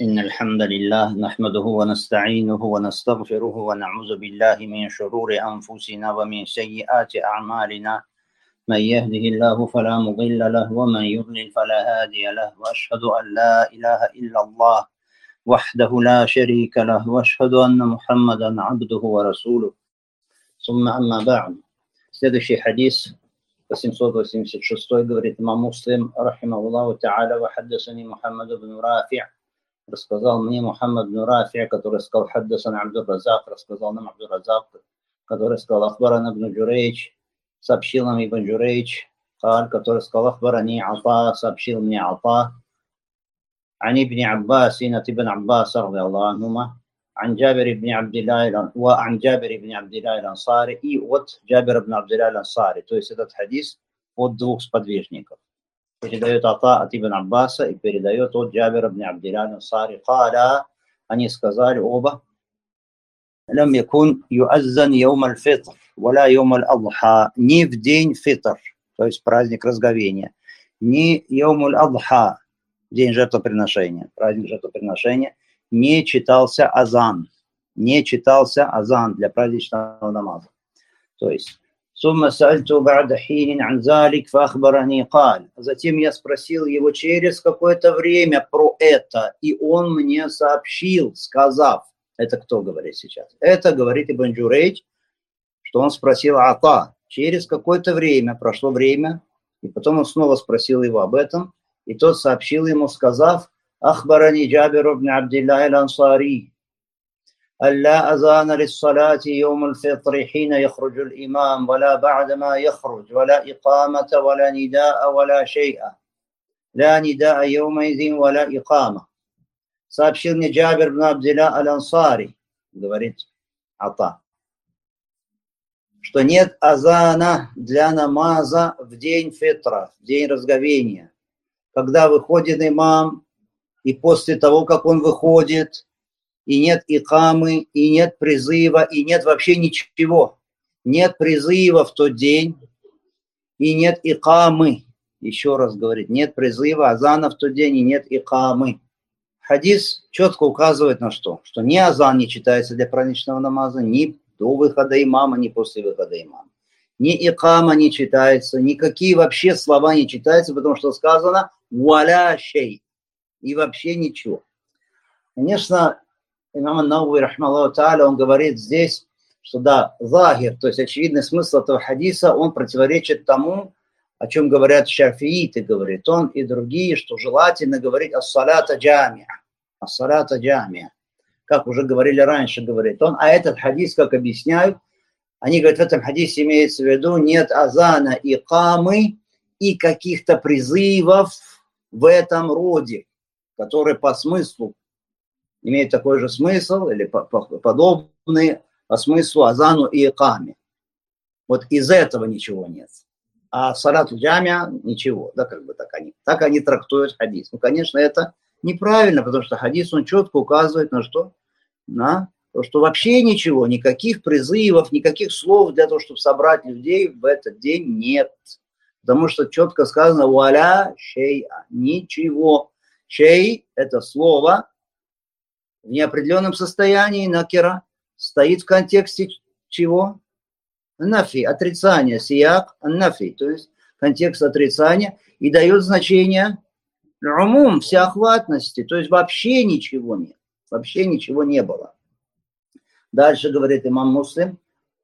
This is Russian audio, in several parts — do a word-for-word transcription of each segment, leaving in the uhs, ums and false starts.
إن الحمد لله نحمده ونستعينه ونستغفره ونعوذ بالله من شرور أنفسنا ومن سيئات أعمالنا من يهده الله فلا مضل له ومن يضلل فلا هادي له وأشهد أن لا إله إلا الله وحده لا شريك له وأشهد أن محمدا عبده ورسوله ثم أما بعد. Следующий хадис восемьсот восемьдесят шесть говорит имам Муслим рахимахуллаху та'аля: ва хаддасани Мухаммад ибн Рафи', рассказал мне Мухаммад ибн Рафи', который сказал хаддасан Абдур-Разак, рассказал нам Абдур-Разак, который сказал ахбарана ибн Джурейдж, сообщил нам ибн Джурейдж, который сказал ахбарани Ата, сообщил мне Ата, عن ابن عباس ابن عباس رضي الله عنهما عن جابر بن عبد الله وعن جابر بن عبد الله الأنصاري и от Джабира ибн Абдилля аль-Ансари. То есть этот хадис от двух сподвижников. Передает Ата от ибн Аббаса и передает от Джабира ибн Абдилля аль-Ансари. Каля, они сказали оба: лям якун юаззан йоум аль-фитр валя йоум аль-адха, не в день фитр, то есть праздник разговения, не йоум аль-адха, день жертвоприношения, праздник жертвоприношения, не читался азан, не читался азан для праздничного намаза. То есть, ثم سألت بعد حين عن ذلك فأخبرني قال, затем я спросил его через какое-то время про это, и он мне сообщил, сказав, это кто говорит сейчас? Это говорит ибн Джурейдж, что он спросил Ата. Через какое-то время, прошло время, и потом он снова спросил его об этом, и тот сообщил ему, сказав: أخبرني جابر بن عبد الله الأنصاري ألا أذان للصلاة يوم الفطر حين يخرج الإمام ولا بعدما يخرج ولا إقامة ولا نداء ولا شيء لا نداء يومئذ ولا إقامة. Сообщил мне Джабир бн Абдилля аль-Ансари, говорит Ата, что нет азана для намаза в день фитра, в день разговения, когда выходит имам, и после того, как он выходит, и нет икамы, и нет призыва, и нет вообще ничего. Нет призыва в тот день, и нет икамы. Еще раз говорит, нет призыва, азана в тот день, и нет икамы. Хадис четко указывает на что? Что ни азан не читается для праздничного намаза, ни до выхода имама, ни после выхода имама. Ни икама не читается, никакие вообще слова не читаются, потому что сказано «валя шей». И вообще ничего. Конечно, имам ан-Навави рахмаллаху тааля, он говорит здесь, что да, захир, то есть очевидный смысл этого хадиса, он противоречит тому, о чем говорят шафииты, говорит он, и другие, что желательно говорить ас-салата джамиа, ас-салата джамиа, как уже говорили раньше, говорит он, а этот хадис, как объясняют, они говорят, в этом хадисе имеется в виду нет азана, икамы и каких-то призывов в этом роде, которые по смыслу имеют такой же смысл или подобные по смыслу азану и икаме. Вот из этого ничего нет. А салату джамиа ничего. Да, как бы так они, так они трактуют хадис. Ну, конечно, это неправильно, потому что хадис, он четко указывает на что? На то, что вообще ничего, никаких призывов, никаких слов для того, чтобы собрать людей в этот день нет. Потому что четко сказано «валя шей'a», ничего. Шей – это слово в неопределенном состоянии, накира, стоит в контексте чего? Нафи, отрицание, сияк, нафи, то есть контекст отрицания, и дает значение умум, всеохватности, то есть вообще ничего нет, вообще ничего не было. Дальше говорит имам Муслим: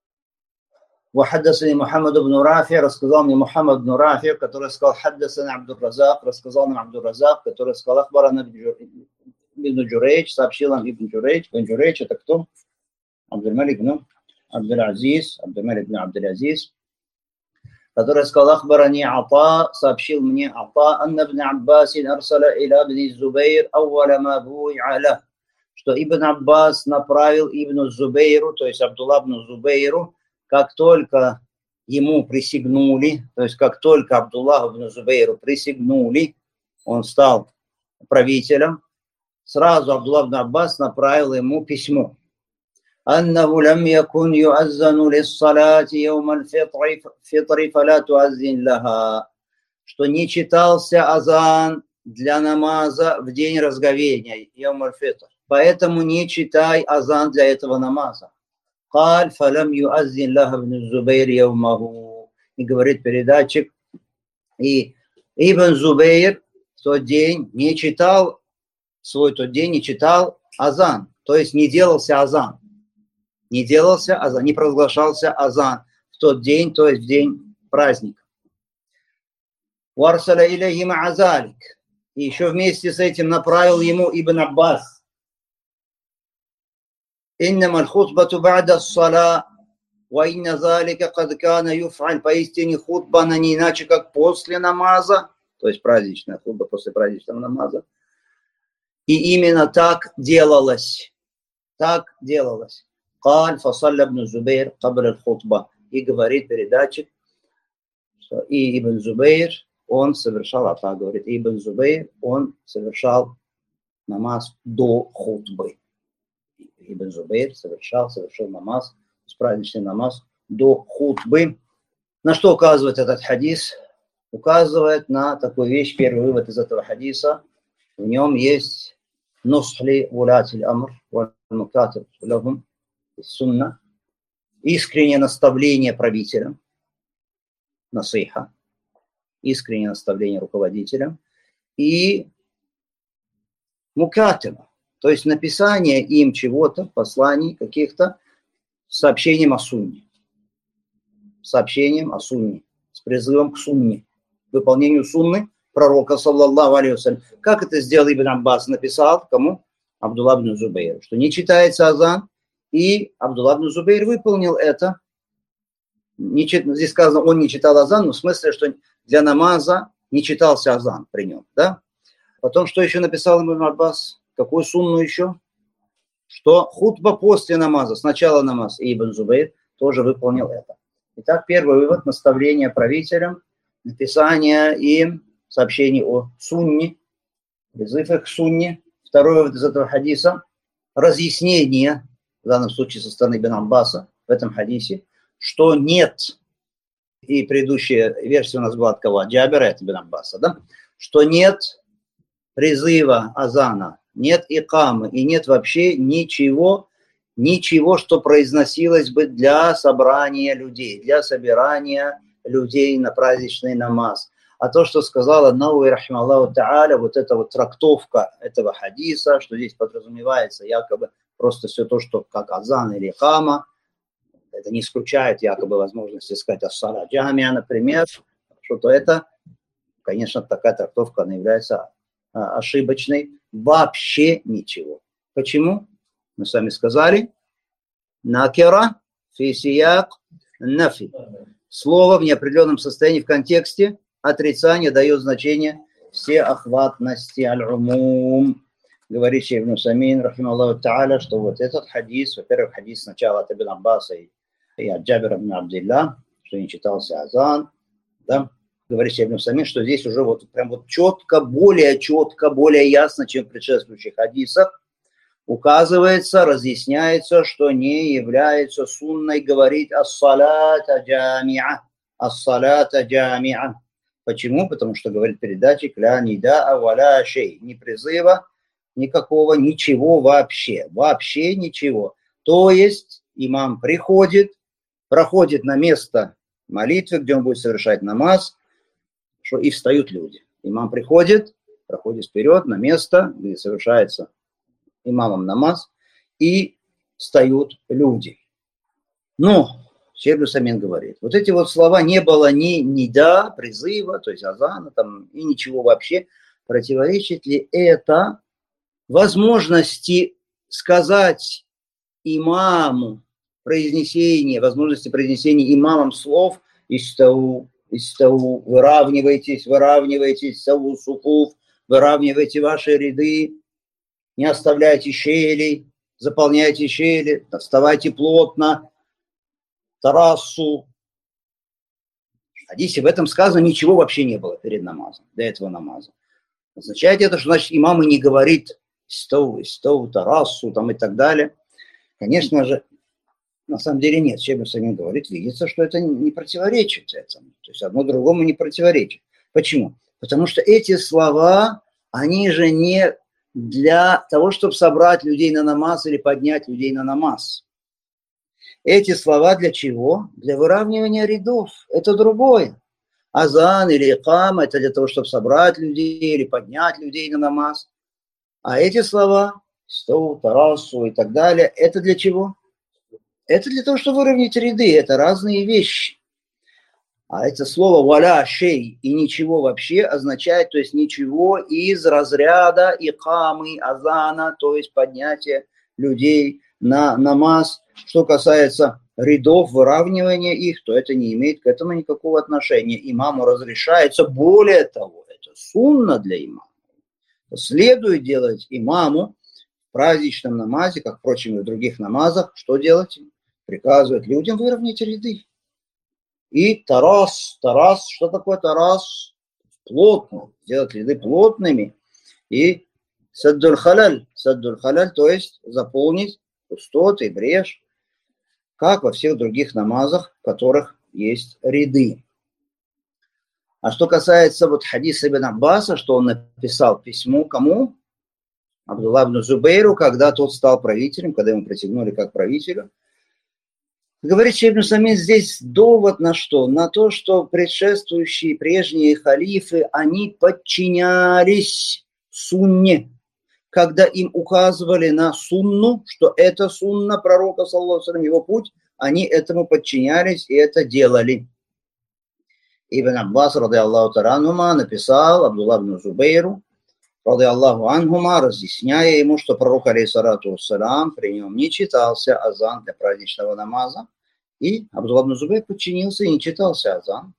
وحدثني محمد بن رافع, рассказал мне Мухаммад бн Рафи, который сказал хаддасана Абдур-Разак, рассказал нам Абдур-Разак, который сказал ахбарана ибн Джурейдж, сообщил нам ибн Джурейдж. Ибн Джурейдж это кто? Абдуль-Малик бн Абдуль-Азиз, Абдуль-Малик бн Абдуль-Азиз, который сказал ахбарани Ата, сообщил мне Ата, анна ибн Аббас арсала иля ибн Зубейр аввала ма буи'а лах, что ибн Аббас направил ибн Зубейру, то есть Абдулла ибн Зубейру, как только ему присягнули, то есть как только Абдуллаху ибн Зубейру присягнули, он стал правителем, сразу Абдулла ибн Аббас направил ему письмо. أنه لم يكن يؤذن للصلاة يوم الفطر فطر فلا تؤذن لها, что не читался азан для намаза в день разговения, Йом аль-Фитр. Поэтому не читай азан для этого намаза. قال فلم يؤذن له ابن الزبير يومه. И говорит передатчик, и Ибн Зубейр в тот день не читал, свой тот день не читал азан, то есть не делался азан. Не делался азан, не провозглашался азан в тот день, то есть в день праздника. وارسل إليه مع ذلك. И еще вместе с этим направил ему Ибн Аббас. إنما الخطبة بعد الصلاة وإن ذلك قد كان يفعل. Поистине хутба, она не иначе, как после намаза, то есть праздничная хутба после праздничного намаза. И именно так делалось. Так делалось. قال فصلى ابن الزبير قبل الخطبة. И говорит передатчик, что и Ибн Зубейр, он совершал, а так говорит, Ибн Зубейр, он совершал намаз до хутбы. Ибн Зубейр совершал, совершил намаз, праздничный намаз до хутбы. На что указывает этот хадис? Указывает на такую вещь, первый вывод из этого хадиса. В нем есть нусхли улатиль амр, валь-мукатиб лахум, сунна, искреннее наставление правителям, насиха, искреннее наставление руководителям, и мукатиба, то есть написание им чего-то, посланий каких-то, сообщением о сунне. Сообщением о сунне. С призывом к сунне. Выполнению сунны пророка, саллаллаху алейхи вассалям. Как это сделал Ибн Аббас? Написал кому? Абдулла ибн Зубейр. Что не читается азан. И Абдулла ибн Зубейр выполнил это. Не чит... Здесь сказано, он не читал азан, но в смысле, что для намаза не читался азан при нем. Да? Потом, что еще написал Ибн Аббас? Какую сунну еще? Что хутба после намаза, сначала намаз, и Ибн Зубейр тоже выполнил это. Итак, первый вывод, наставление правителям, написание им сообщений о сунне, призыв их к сунне. Второй вывод из этого хадиса, разъяснение, в данном случае со стороны Ибн Аббаса, в этом хадисе, что нет, и предыдущая версия у нас была от кого? Джабира, это Ибн Аббаса, да? Что нет призыва азана, нет икамы и нет вообще ничего, ничего, что произносилось бы для собрания людей, для собирания людей на праздничный намаз. А то, что сказала Науи рахималлаху тааля, вот эта вот трактовка этого хадиса, что здесь подразумевается якобы просто все то, что как азан или икама, это не исключает якобы возможности сказать ас-сала джамия, например, что-то это, конечно, такая трактовка, она является а, ошибочной. Вообще ничего. Почему? Мы с вами сказали, накера фи сияк нафи. Слово в неопределенном состоянии в контексте отрицания дает значение всеохватности, аль-умум. Говорит шейх Ибн Усаймин, рахималлаху тааля, что вот этот хадис, во-первых, хадис сначала от Ибн Аббаса и, и от Джабира ибн Абдилля, что не читался азан, да, говорит шейх Ибн Усаймин, что здесь уже вот прям вот четко, более четко, более ясно, чем в предшествующих хадисах, указывается, разъясняется, что не является сунной говорить ас-салата джамиа, ас-салата джамиа. Почему? Потому что, говорит передатчик, ля нида'a валя шей, ни призыва, никакого, ничего вообще, вообще ничего. То есть имам приходит, проходит на место молитвы, где он будет совершать намаз, что и встают люди. Имам приходит, проходит вперед на место, где совершается имамом намаз, и встают люди. Но шейх Ибн Усаймин говорит, вот эти вот слова не было ни нида, призыва, то есть азана, там, и ничего вообще. Противоречит ли это возможности сказать имаму произнесение, возможности произнесения имамом слов «Истау», «Истау», «Выравнивайтесь», «Выравнивайтесь», «Истау суфуф», «Выравнивайте ваши ряды», «Не оставляйте щели», «Заполняйте щели», «Вставайте плотно», «Тарассу». В хадисе в этом сказано ничего вообще не было перед намазом, до этого намаза. Означает это, что значит имам и не говорит «Истау», «Истау», «Тарассу» там и так далее. Конечно же, на самом деле нет. Шейх Ибн Усаймин говорит, видится, что это не противоречит этому. То есть одно другому не противоречит. Почему? Потому что эти слова они же не для того, чтобы собрать людей на намаз или поднять людей на намаз. Эти слова для чего? Для выравнивания рядов. Это другое. Азан или икам – это для того, чтобы собрать людей или поднять людей на намаз. А эти слова, стол, тарасу и так далее, это для чего? Это для того, чтобы выровнять ряды. Это разные вещи. А это слово «валя шей» и «ничего вообще» означает, то есть ничего из разряда икамы, азана, то есть поднятия людей на намаз. Что касается рядов, выравнивания их, то это не имеет к этому никакого отношения. Имаму разрешается, более того, это сунна для имама. Следует делать имаму в праздничном намазе, как, впрочем, и в других намазах, что делать? Приказывает людям выровнять ряды. И тарас, тарас, что такое тарас? Плотно, сделать ряды плотными. И саддуль халяль, саддуль халяль, то есть заполнить пустоты, брешь, как во всех других намазах, в которых есть ряды. А что касается вот хадиса ибн Аббаса, что он написал письмо кому? Абдулла ибн Зубейру, когда тот стал правителем, когда ему присягнули как правителю. Говорит Шейх ибн Усаймин, здесь довод на что? На то, что предшествующие прежние халифы, они подчинялись сунне, когда им указывали на сунну, что это сунна пророка, саллаллаху алейхи ва саллям, его путь, они этому подчинялись и это делали. Ибн Аббас, ради Аллаху та'аля анхума, написал Абдулла ибн Зубейру, ради Аллаху анхума, разъясняя ему, что пророк, алейхиссалату вассалям, при нем не читался азан для праздничного намаза, и Абдулла ибн Зубейр подчинился и не читался азан.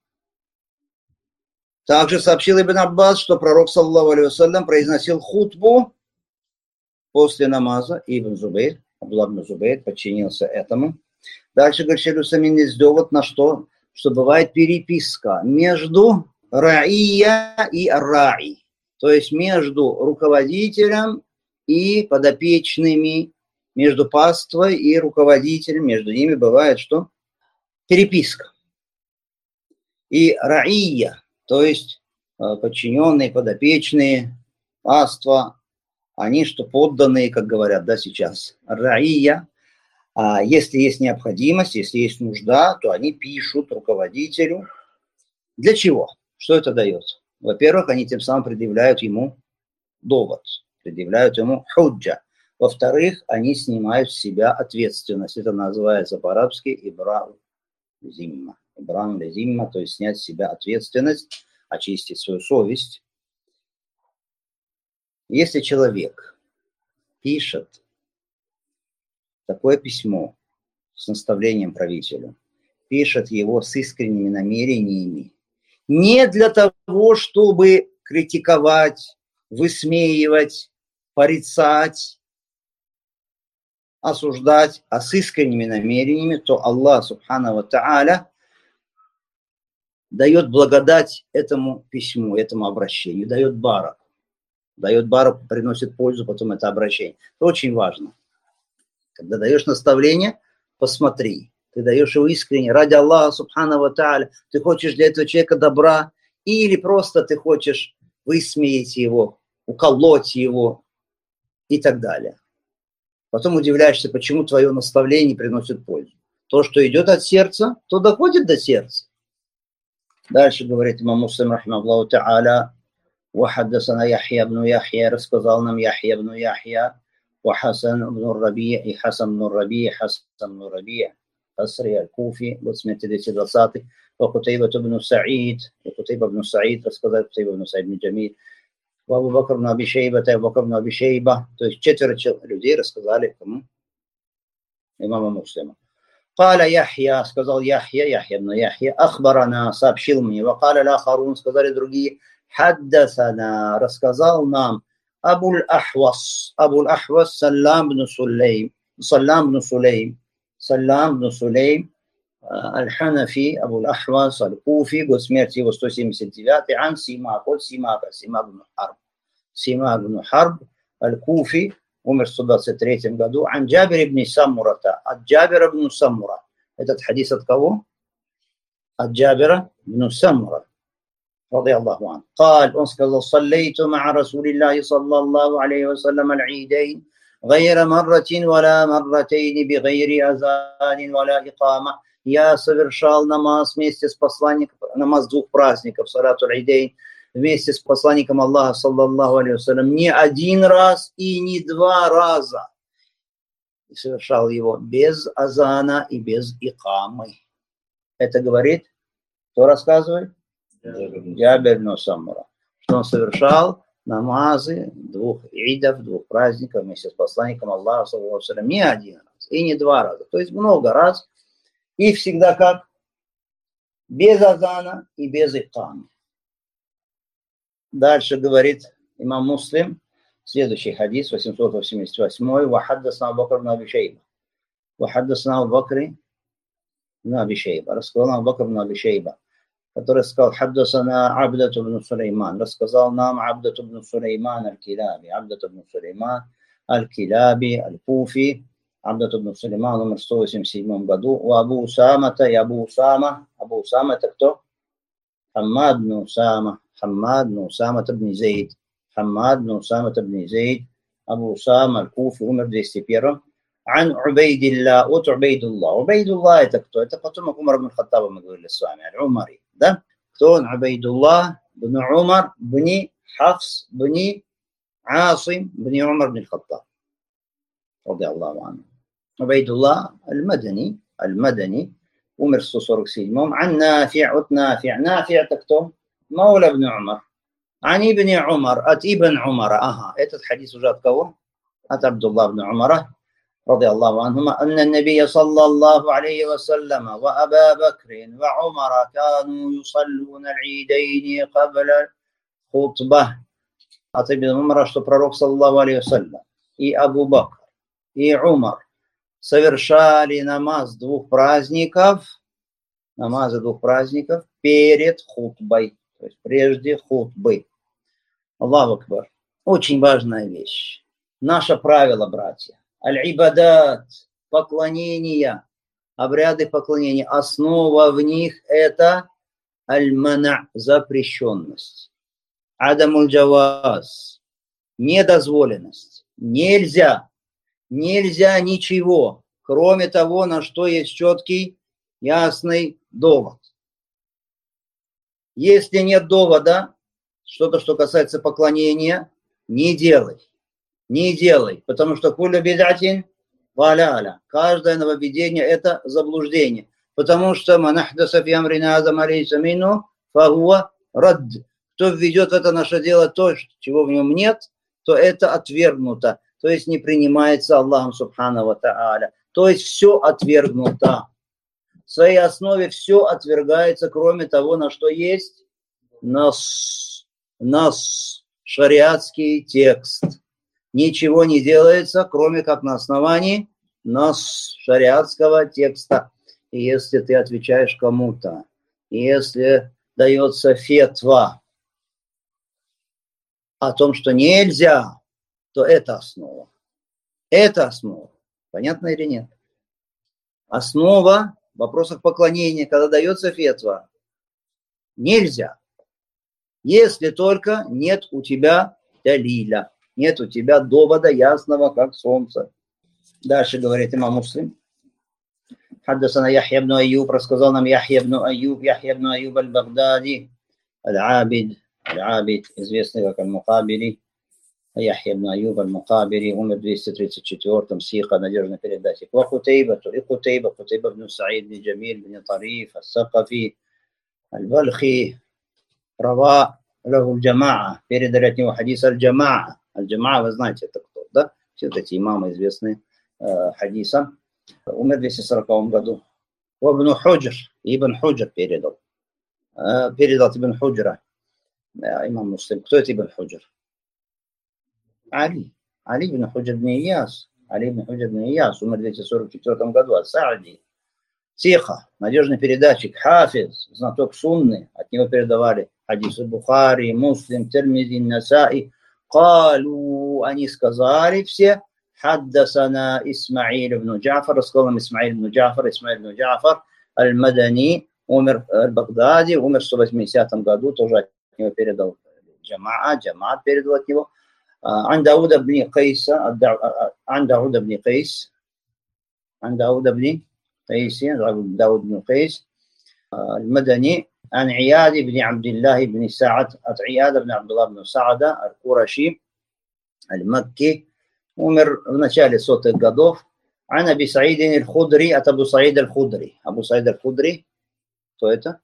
Также сообщил Ибн Аббас, что пророк, саллаллаху алейхи ва саллям, произносил хутбу после намаза, и Ибн Зубейр, Абдулла ибн Зубейр подчинился этому. Дальше, говорит Шейх Усаймин, есть довод на что? Что бывает переписка между раия и раи, то есть между руководителем и подопечными, между паствой и руководителем, между ними бывает что? Переписка. И раия, то есть подчиненные, подопечные, паства, они что подданные, как говорят, да, сейчас. Раия. А если есть необходимость, если есть нужда, то они пишут руководителю. Для чего? Что это дает? Во-первых, они тем самым предъявляют ему довод, предъявляют ему худжа. Во-вторых, они снимают с себя ответственность. Это называется по-арабски ибрау зимма. Ибрау зимма, то есть снять с себя ответственность, очистить свою совесть. Если человек пишет такое письмо с наставлением правителю, пишет его с искренними намерениями, не для того, чтобы критиковать, высмеивать, порицать, осуждать, а с искренними намерениями, то Аллах, субхану ва тааля, дает благодать этому письму, этому обращению, дает барак. Дает барак, приносит пользу, потом это обращение. Это очень важно. Когда даешь наставление, посмотри. Ты даешь его искренне, ради Аллаха, субхану ва тааля. Ты хочешь для этого человека добра, или просто ты хочешь высмеять его, уколоть его и так далее. Потом удивляешься, почему твое наставление приносит пользу. То, что идет от сердца, то доходит до сердца. Дальше говорит имам Муслим, рахмахуллаху тааля, وحدثنا يحيى بن يحيى рассказал нам Яхья ибн Яхья, وحسن بن الربيع и Хасан бн Рабия, Хасан бн Рабия, Асри аль-Куфи, вот смотрите, двести двадцатый, وقتيبة بن سعيد, وقتيبة بن سعيد рассказал قتيبة بن سعيد بن جميل, وأبو بكر بن أبي شيبة, Абу Бакр бн Аби Шейба, то есть четверо людей рассказали кому? Имаму Муслиму. قال يحيى, сказал Яхья, Яхья ибн Яхья, أخبرنا, сообщил мне, وقال الآخرون, сказали другие, حدثنا, рассказал нам Абуль Ахвас, Абуль Ахвас Саллам бн Сулейм, Саллам бн Сулейм, Саллам бн Сулейм, Аль-Ханафи, Абуль Ахвас, Аль-Куфи, год смерти его сто семьдесят девятый, Ан Симак, от Симака, Симак бн Харб, Симак бн Харб, Аль-Куфи, умер в сто двадцать третьем году, Ан Джабир ибн Саммурата, от Джабира ибн Саммура. Этот хадис от кого? От Джабира ибн Саммура. رضي الله عنه قال он сказал صليت مع رسول الله صلى الله عليه وسلم العيدين غير مرة ولا مرتين بغير أذان ولا إقامة. Я совершал намаз вместе с посланником, намаз двух праздников, салату аль-Идейн, вместе с посланником Аллаха, саллаллаху алейхи вассалям, не один раз и не два раза. И совершал его без азана и без икамы. Это говорит, кто рассказывает? Джабир ибн Самура. Что он совершал намазы двух идов, двух праздников вместе с посланником Аллаха, саллаллаху алейхи вассалям, не один раз и не два раза. То есть много раз. И всегда как? Без азана и без икамы. Дальше говорит имам Муслим, следующий хадис, восемьсот восемьдесят восемь. «Вахаддасна Абу Бакр ибн Аби Шейба». «Вахаддасна Абу Бакр ибн Аби Шейба». Рассказал Абу Бакр ибн Аби Шейба, который сказал «Хаддасана Абдат ибн Сулейман». Рассказал нам Абдат ибн Сулейман аль-Килаби. Абдат ибн Сулейман аль-Килаби аль-Куфи. Абдат ибн Сулейман умер в сто восемьдесят седьмом году. У Абу Усама-то и Абу Усама. Абу Усама это кто? Хаммад ибн Усама. Хаммад ибн Усама ибн Зейд. Хаммад ибн Усама ибн Зейд. Абу Усама аль-Куфи умер в двести первом. Ан Убейдилла. От Убейдулла. Убейдулла это кто? Это потомок Умар ибн Хаттаба, мы говорили с вами. Аль-Умари. Да? Кто он? Убейдулла ибн Умар ибн Хафс ибн Асим ибн Умар ибн Хаттаб. رضي الله عنه. عبيد الله المدني المدني умер в сто сорок седьмом. عن نافع от نافع. نافع это кто? مولى ابن عمر. عن ابن عمر от ابن عمر. Ага, этот хадис уже от кого? От Абдулла ибн Умара رضي الله عنهما أن النبي صلى الله عليه وسلم وأبا بكر وعمر كانوا يصلون العيدين قبل الخطبة. От ибн Умара, что пророк саллаллаху алейхи вассалям и Абу Бакр и Умар совершали намаз двух праздников, намазы двух праздников перед хутбой, то есть прежде хутбы. Аллаху акбар. Очень важная вещь. Наше правило, братья. Аль-ибадат, поклонения, обряды поклонения. Основа в них это аль-мана, запрещенность. Адамуль джаваз, недозволенность. Нельзя. Нельзя ничего, кроме того, на что есть четкий, ясный довод. Если нет довода, что-то, что касается поклонения, не делай. Не делай, потому что куллю бидатин валяля. Каждое нововведение – это заблуждение. Потому что манахдаса фи амрина азама лейса мину фахуа радд. Кто введет в это наше дело то, чего в нем нет, то это отвергнуто. То есть не принимается Аллахом Субхану ва Тааля. То есть все отвергнуто. В своей основе все отвергается, кроме того, на что есть нас, нас, шариатский текст. Ничего не делается, кроме как на основании нас, шариатского текста. И если ты отвечаешь кому-то, если дается фетва о том, что нельзя, то это основа. Это основа. Понятно или нет? Основа в вопросах поклонения, когда дается фетва, нельзя. Если только нет у тебя далиля, нет у тебя довода ясного, как солнце. Дальше говорит имам Муслим. حدثنا يحيى بن أيوب, рассказал нам Яхья ибн Аюб, Яхья ибн Аюб аль-Багдади, аль-Абид, аль-Абид, известный как аль-Мукабири. Яхья ибн Аюб аль-Мукабири умер в двести тридцать четвёртом, сиха, надежный передатчик. Ва Кутейба, и Кутейба, Кутейба ибн Саид, ибн Джамиль, ибн Тариф, ас-Сакафи, аль-Балхи, рава лаху аль-Джамаа, передали от него хадис аль-Джамаа. Аль-Джамаа, вы знаете, это кто, да? Все эти имамы известные э, хадиса. Умер в двести сороковом году. Ибн Худжр, Ибн Худжр передал. Э, передал Ибн Худжра, э, имам Муслим. Кто это Ибн Худжр? Али. Али ибн Худжр ибн Ияс. Али ибн Худжр ибн Ияс умер в двести сорок четвёртом году. Ас-Саади. Сиха, надежный передатчик, хафиз, знаток сунны. От него передавали хадисы Бухари, Муслим, Тирмизи, Насаи. Калу, они сказали все, حدثنا إسماعيل بن جعفر, рассказал нам Исмаиль ибн Джафар, Исмаиль ибн Джафар, аль-Мадани, умер в Багдаде, умер в сто восьмидесятом году, тоже него передал джамаа, джамаат передал от него. عن داود بن قيس عن داود بن قيس عن داود بن قيس داود بن قيس المدني عن عياد بن عبد الله بن سعد عياد بن عبد الله بن سعد القرشي المكي умер в начале сотых годов. عن أبي سعيد الخدري от أبو سعيد الخدري أبو سعيد الخدري кто это?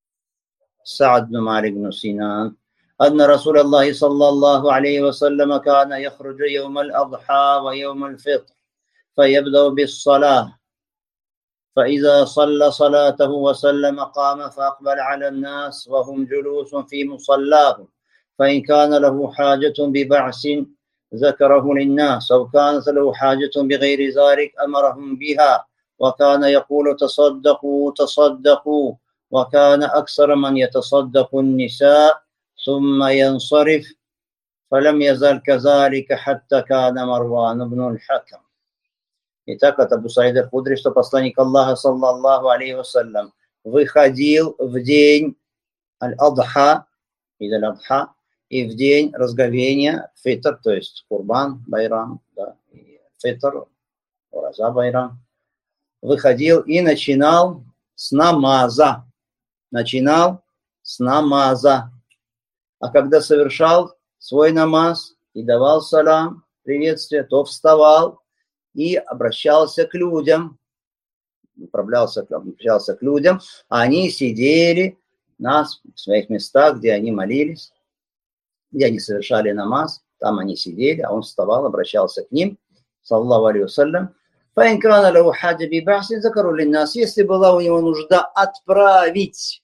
سعد بن مالك بن سنان أن رسول الله صلى الله عليه وسلم كان يخرج يوم الأضحى ويوم الفطر فيبدأ بالصلاة فإذا صلى صلاته وسلم قام فأقبل على الناس وهم جلوس في مصلاهم فإن كان له حاجة ببعث ذكره للناس أو كانت له حاجة بغير ذلك أمرهم بها وكان يقول تصدقوا تصدقوا وكان أكثر من يتصدق النساء ثم ينصرف فلم يزل كذلك حتى كان مروان بن الحكم. Итак, от Абу Саида аль-Худри, что посланник Аллаха, саллаллаху алейхи вассалям, выходил в день аль-Адха, или аль-Адха, и в день разговения, фитр, то есть курбан, байрам, да, и фитр, ураза, байрам, выходил и начинал с намаза. Начинал с намаза. А когда совершал свой намаз и давал салам, приветствие, то вставал и обращался к людям, направлялся, обращался к людям, а они сидели на своих местах, где они молились, где они совершали намаз, там они сидели, а он вставал, обращался к ним, саллаллаху алейхи вассалям. فإن كان له حاجة ببعث ذكروا للناس, если была у него нужда отправить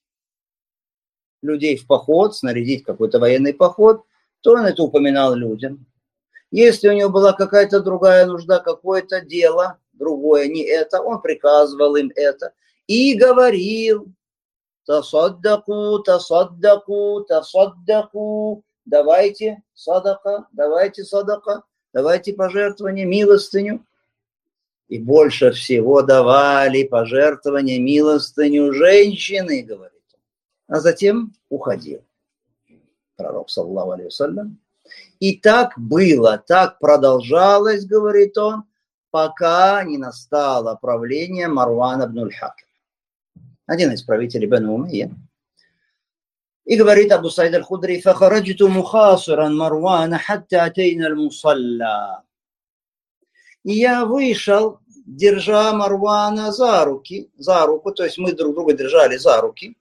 людей в поход, снарядить какой-то военный поход, то он это упоминал людям. Если у него была какая-то другая нужда, какое-то дело, другое, не это, он приказывал им это и говорил: тасаддаку, тасаддаку, тасаддаку, давайте садака, давайте садака, давайте пожертвование, милостыню. И больше всего давали пожертвование, милостыню женщины, говорит он. А затем уходил пророк, саллаллаху алейхи вассалям. И так было, так продолжалось, говорит он, пока не настало правление Марвана ибн аль-Хакама, один из правителей Бану Умайя. И говорит Абу Саид аль-Худри: «Фахараджту мухасиран Марвана хатта атейна аль-мусалла». И я вышел, держа Марвана за руки, за руку, то есть мы друг друга держали за руки.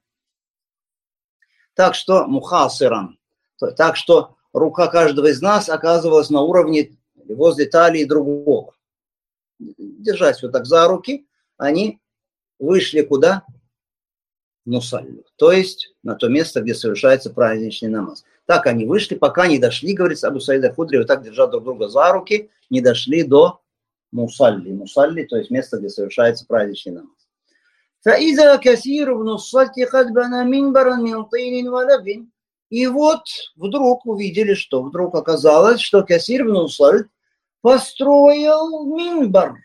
Так что мухасиран, так что рука каждого из нас оказывалась на уровне возле талии другого. Держась вот так за руки, они вышли куда? В мусаллю, то есть на то место, где совершается праздничный намаз. Так они вышли, пока не дошли, говорится Абу Саид аль-Худри, вот так держа друг друга за руки, не дошли до мусалли. Мусалли, то есть место, где совершается праздничный намаз. فَإِذَا كَثِيرُ بْنُ الصَّلْتِ قَدْ بَنَى مِنْبَرًا مِنْ طِينٍ وَلَبٍ. И вот вдруг увидели, что вдруг оказалось, что Касир ибн Сальт построил минбар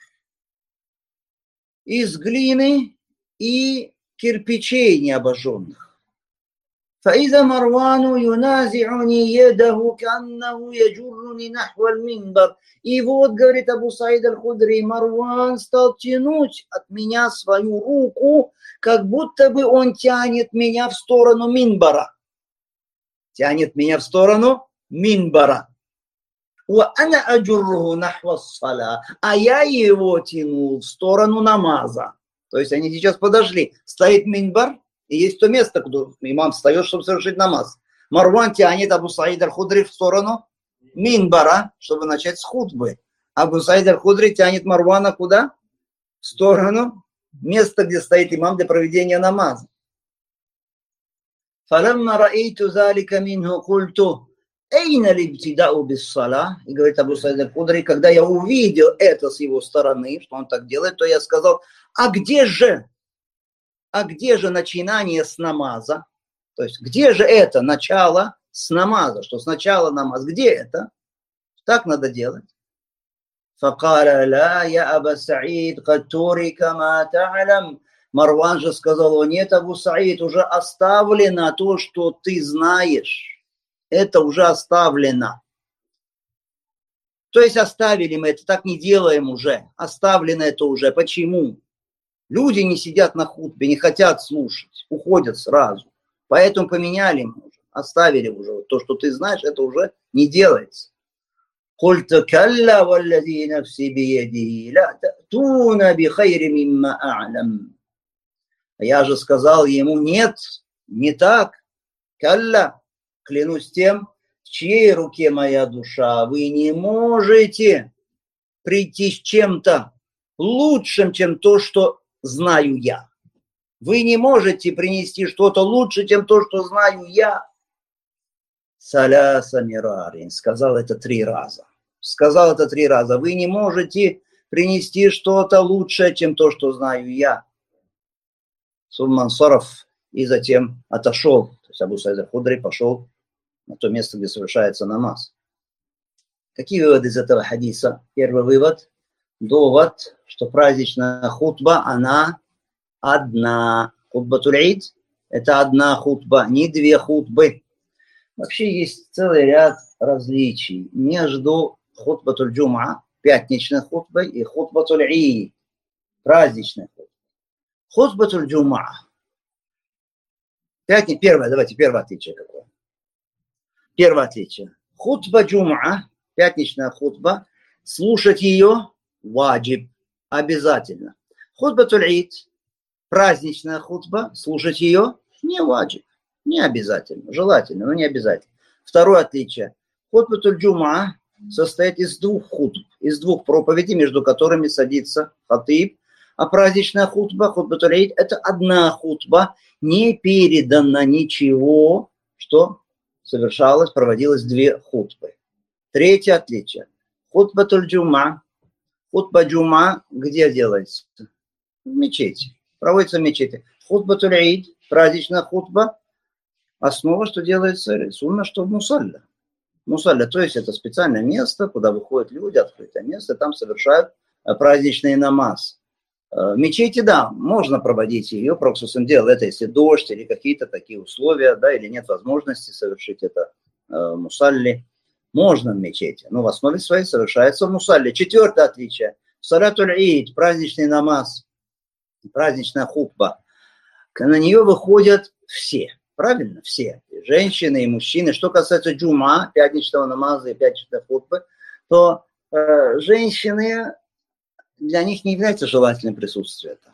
из глины и кирпичей необожженных. فإذا مروان ينازعني يده كأنه يجرني نحو المنبر. И вот, говорит Абу Саид аль-Худри, Марван стал тянуть от меня свою руку, как будто бы он тянет меня в сторону минбара. Тянет меня в сторону минбара. وأنا أجره نحو الصلاة. А я его тянул в сторону намаза. То есть они сейчас подошли. Стоит минбар, и есть то место, куда имам встает, чтобы совершить намаз. Марван тянет Абу Саид аль-Худри в сторону минбара, чтобы начать с хутбы. Абу Саид аль-Худри тянет Марвана куда? В сторону места, где стоит имам для проведения намаза. فَلَمَّا رَأَيْتُ ذَلِكَ مِنْهُ قُلْتُ أَيْنَ الْإِبْتِدَاءُ بِالصَّلَاةِ. И говорит Абу Саид аль-Худри, когда я увидел это с его стороны, что он так делает, то я сказал: а где же? А где же начинание с намаза? То есть где же это начало с намаза? Что сначала намаз? Где это? Так надо делать. فقال لا يا أبا سعيد قد ترك ما تعلم. Марван же сказал: о нет, Абу Саид, уже оставлено то, что ты знаешь. Это уже оставлено. То есть оставили мы это, так не делаем уже. Оставлено это уже. Почему? Люди не сидят на хутбе, не хотят слушать, уходят сразу. Поэтому поменяли мы уже, оставили уже. То, что ты знаешь, это уже не делается. قلت كلا والذي نفسي بيده لا تأتون بخير مما أعلم. Я же сказал ему: нет, не так. Калля, клянусь тем, в чьей руке моя душа, вы не можете прийти с чем-то лучшим, чем то, что знаю я. Вы не можете принести что-то лучше, чем то, что знаю я. Саляса мирарин, сказал это три раза. Сказал это три раза. Вы не можете принести что-то лучшее, чем то, что знаю я. Сумман Саров и затем отошел. То есть Абу Саид аль-Худри пошел на то место, где совершается намаз. Какие выводы из этого хадиса? Первый вывод. Довод, что праздничная хутба, она одна. Хутбатуль Ид – это одна хутба, не две хутбы. Вообще есть целый ряд различий между хутбатуль Джум'a, пятничной хутбой, и хутбатуль Ид, праздничной хутбой. Хутбатуль Джум'a. Пятни... Первое, давайте, первое отличие какое. Первое отличие. Хутба Джум'a, пятничная хутба, слушать ее ваджиб, обязательно. Хутбатуль Ид, праздничная хутба, слушать ее не ваджиб, не обязательно, желательно, но не обязательно. Второе отличие. Хутбатуль Джум'a состоит из двух хутб, из двух проповедей, между которыми садится хатиб. А праздничная хутба, хутбатуль Ид, это одна хутба, не передано ничего, что совершалось, проводилось две хутбы. Третье отличие. Хутбатуль Джум'a. Хутба Джум'a где делается? В мечети. Проводится в мечети. Хутбатуль Ид, праздничная хутба, основа, что делается, сунна, что в мусалля. Мусалля, то есть это специальное место, куда выходят люди, открытое место, там совершают праздничный намаз. В мечети, да, можно проводить ее, Пророк делал это, если дождь или какие-то такие условия, да, или нет возможности совершить это в мусалле. Можно в мечети, но в основе своей совершается в мусалле. Четвертое отличие. Салатуль Ид, праздничный намаз, праздничная хутба. На нее выходят все, правильно? Все. И женщины, и мужчины. Что касается джум'a, пятничного намаза и пятничной хутбы, то э, женщины, для них не является желательным присутствие там.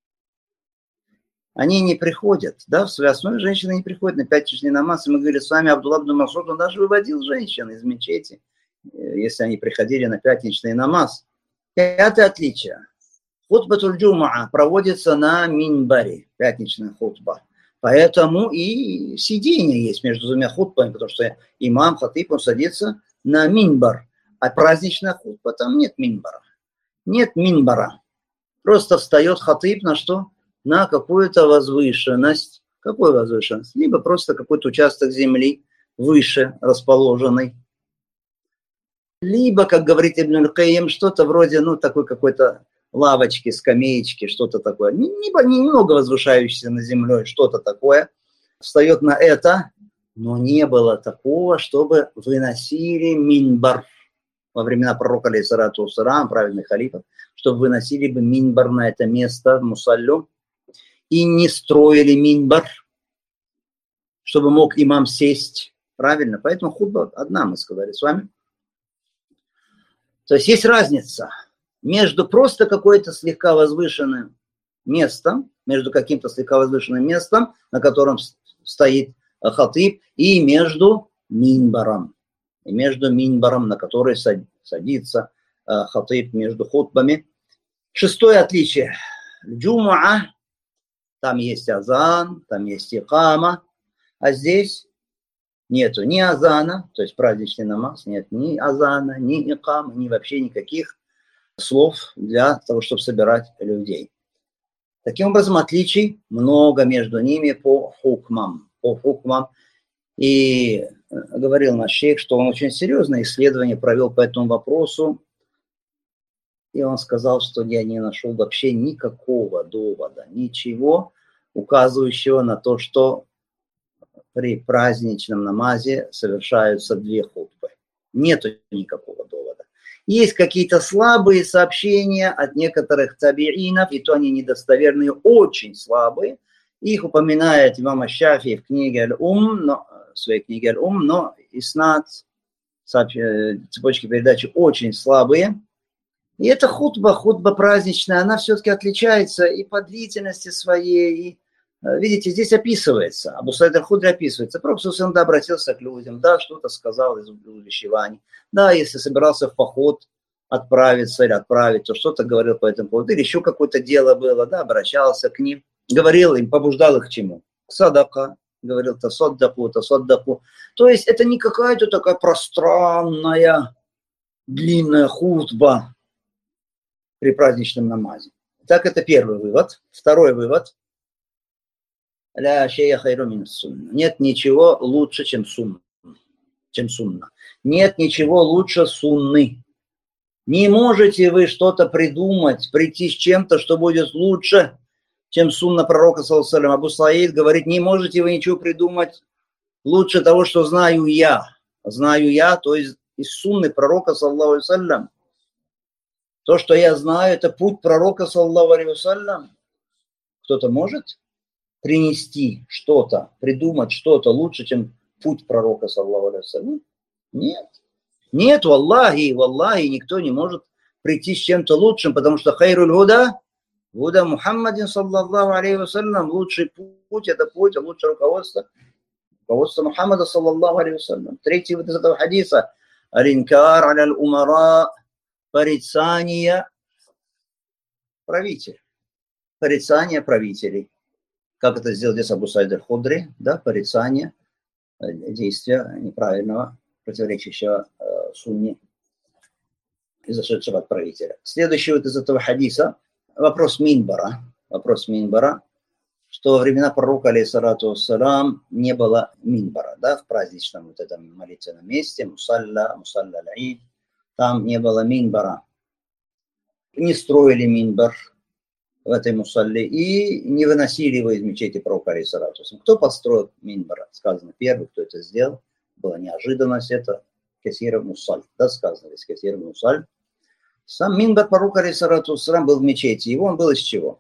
Они не приходят, да, в своей основе женщины не приходят на пятничный намаз. И мы говорили с вами, Абдулла ибн Мас'уд, он даже выводил женщин из мечети, если они приходили на пятничный намаз. Пятое отличие. Хутбатуль Джум'a проводится на минбаре, пятничная хутба. Поэтому и сидение есть между двумя хутбами, потому что имам, хатиб, он садится на минбар. А праздничная хутба, там нет минбара. Нет минбара. Просто встает хатиб на что? На какую-то возвышенность. Какую возвышенность? Либо просто какой-то участок земли выше расположенный. Либо, как говорит Ибн аль-Кайим, что-то вроде, ну, такой какой-то лавочки, скамеечки, что-то такое. Немного возвышающееся над землей, что-то такое. Встает на это, но не было такого, чтобы выносили минбар. Во времена пророка, алейхиссалату вассалям, праведных халифов, чтобы выносили бы минбар на это место, в мусаллю, и не строили минбар, чтобы мог имам сесть. Правильно? Поэтому хутба одна, мы сказали с вами. То есть есть разница между просто какое-то слегка возвышенным местом, между каким-то слегка возвышенным местом, на котором стоит хатиб, и между минбаром. И между минбаром, на который садится хатиб между хутбами. Шестое отличие. Джум'a. Там есть азан, там есть икама, а здесь нету ни азана, то есть праздничный намаз, нет ни азана, ни икама, ни вообще никаких слов для того, чтобы собирать людей. Таким образом, отличий много между ними по хукмам. По хукмам. И говорил наш шейх, что он очень серьезное исследование провел по этому вопросу. И он сказал, что я не нашел вообще никакого довода, ничего, указывающего на то, что при праздничном намазе совершаются две хутбы. Нету никакого довода. Есть какие-то слабые сообщения от некоторых табиинов, и то они недостоверные, очень слабые. Их упоминает имам аш-Шафии в книге Аль-Ум, но, в своей книге Аль-Ум, но иснад, цепочки передачи очень слабые. И эта хутба, хутба праздничная, она все-таки отличается и по длительности своей, и, видите, здесь описывается, Абу Саид аль-Худри описывается. Пророк да обратился к людям, да, что-то сказал из увещеваний. Да, если собирался в поход отправиться или отправить, то что-то говорил по этому поводу. Или еще какое-то дело было, да, обращался к ним, говорил им, побуждал их к чему? К садака, говорил тасаддаку, тасаддаку. То есть это не какая-то такая пространная, длинная хутба при праздничном намазе. Так, это первый вывод. Второй вывод. Ля шейя хайру мин сунна. Нет ничего лучше, чем сунна. Чем сунна. Нет ничего лучше сунны. Не можете вы что-то придумать, прийти с чем-то, что будет лучше, чем сунна пророка, саллаллаху алейхи ва саллям. Абу Саид говорит, не можете вы ничего придумать лучше того, что знаю я. Знаю я, то есть из сунны пророка, саллаллаху алейхи ва саллям. То, что я знаю, это путь пророка, саллаллаху алейхи ва саллям. Кто-то может принести что-то, придумать что-то лучше, чем путь пророка, саллаллаху алейхи ва саллям? Нет. Нет, валлахи, валлахи, никто не может прийти с чем-то лучшим, потому что хайруль худа, худа Мухаммадин, саллаллаху алейхи ва саллям, лучший путь, это путь, лучшее руководство, руководство Мухаммада, саллаллаху алейхи ва саллям. Третий вот из этого хадиса. Алинкар аля умара, порицание правителей. Порицание правителей. Как это сделал здесь Абу Саид аль-Худри, да, порицание действия неправильного, противоречащего э, сунне, изошедшего от правителя. Следующий вот из этого хадиса вопрос минбара. Вопрос минбара, что во времена пророка, алейхиссалату вассалам, не было минбара, да, в праздничном вот этом молитвенном месте, мусалля, мусалля аль-Ид, там не было минбара. Не строили минбар в этой мусалле и не выносили его из мечети пророка, алейхиссалату вассалам. Кто построил минбар? Сказано первый, кто это сделал. Была неожиданность, это Касир ибн Мусаль. Да, сказано здесь Касир ибн Мусаль. Сам минбар пророка, алейхиссалату вассалам, был в мечети. Его он был из чего?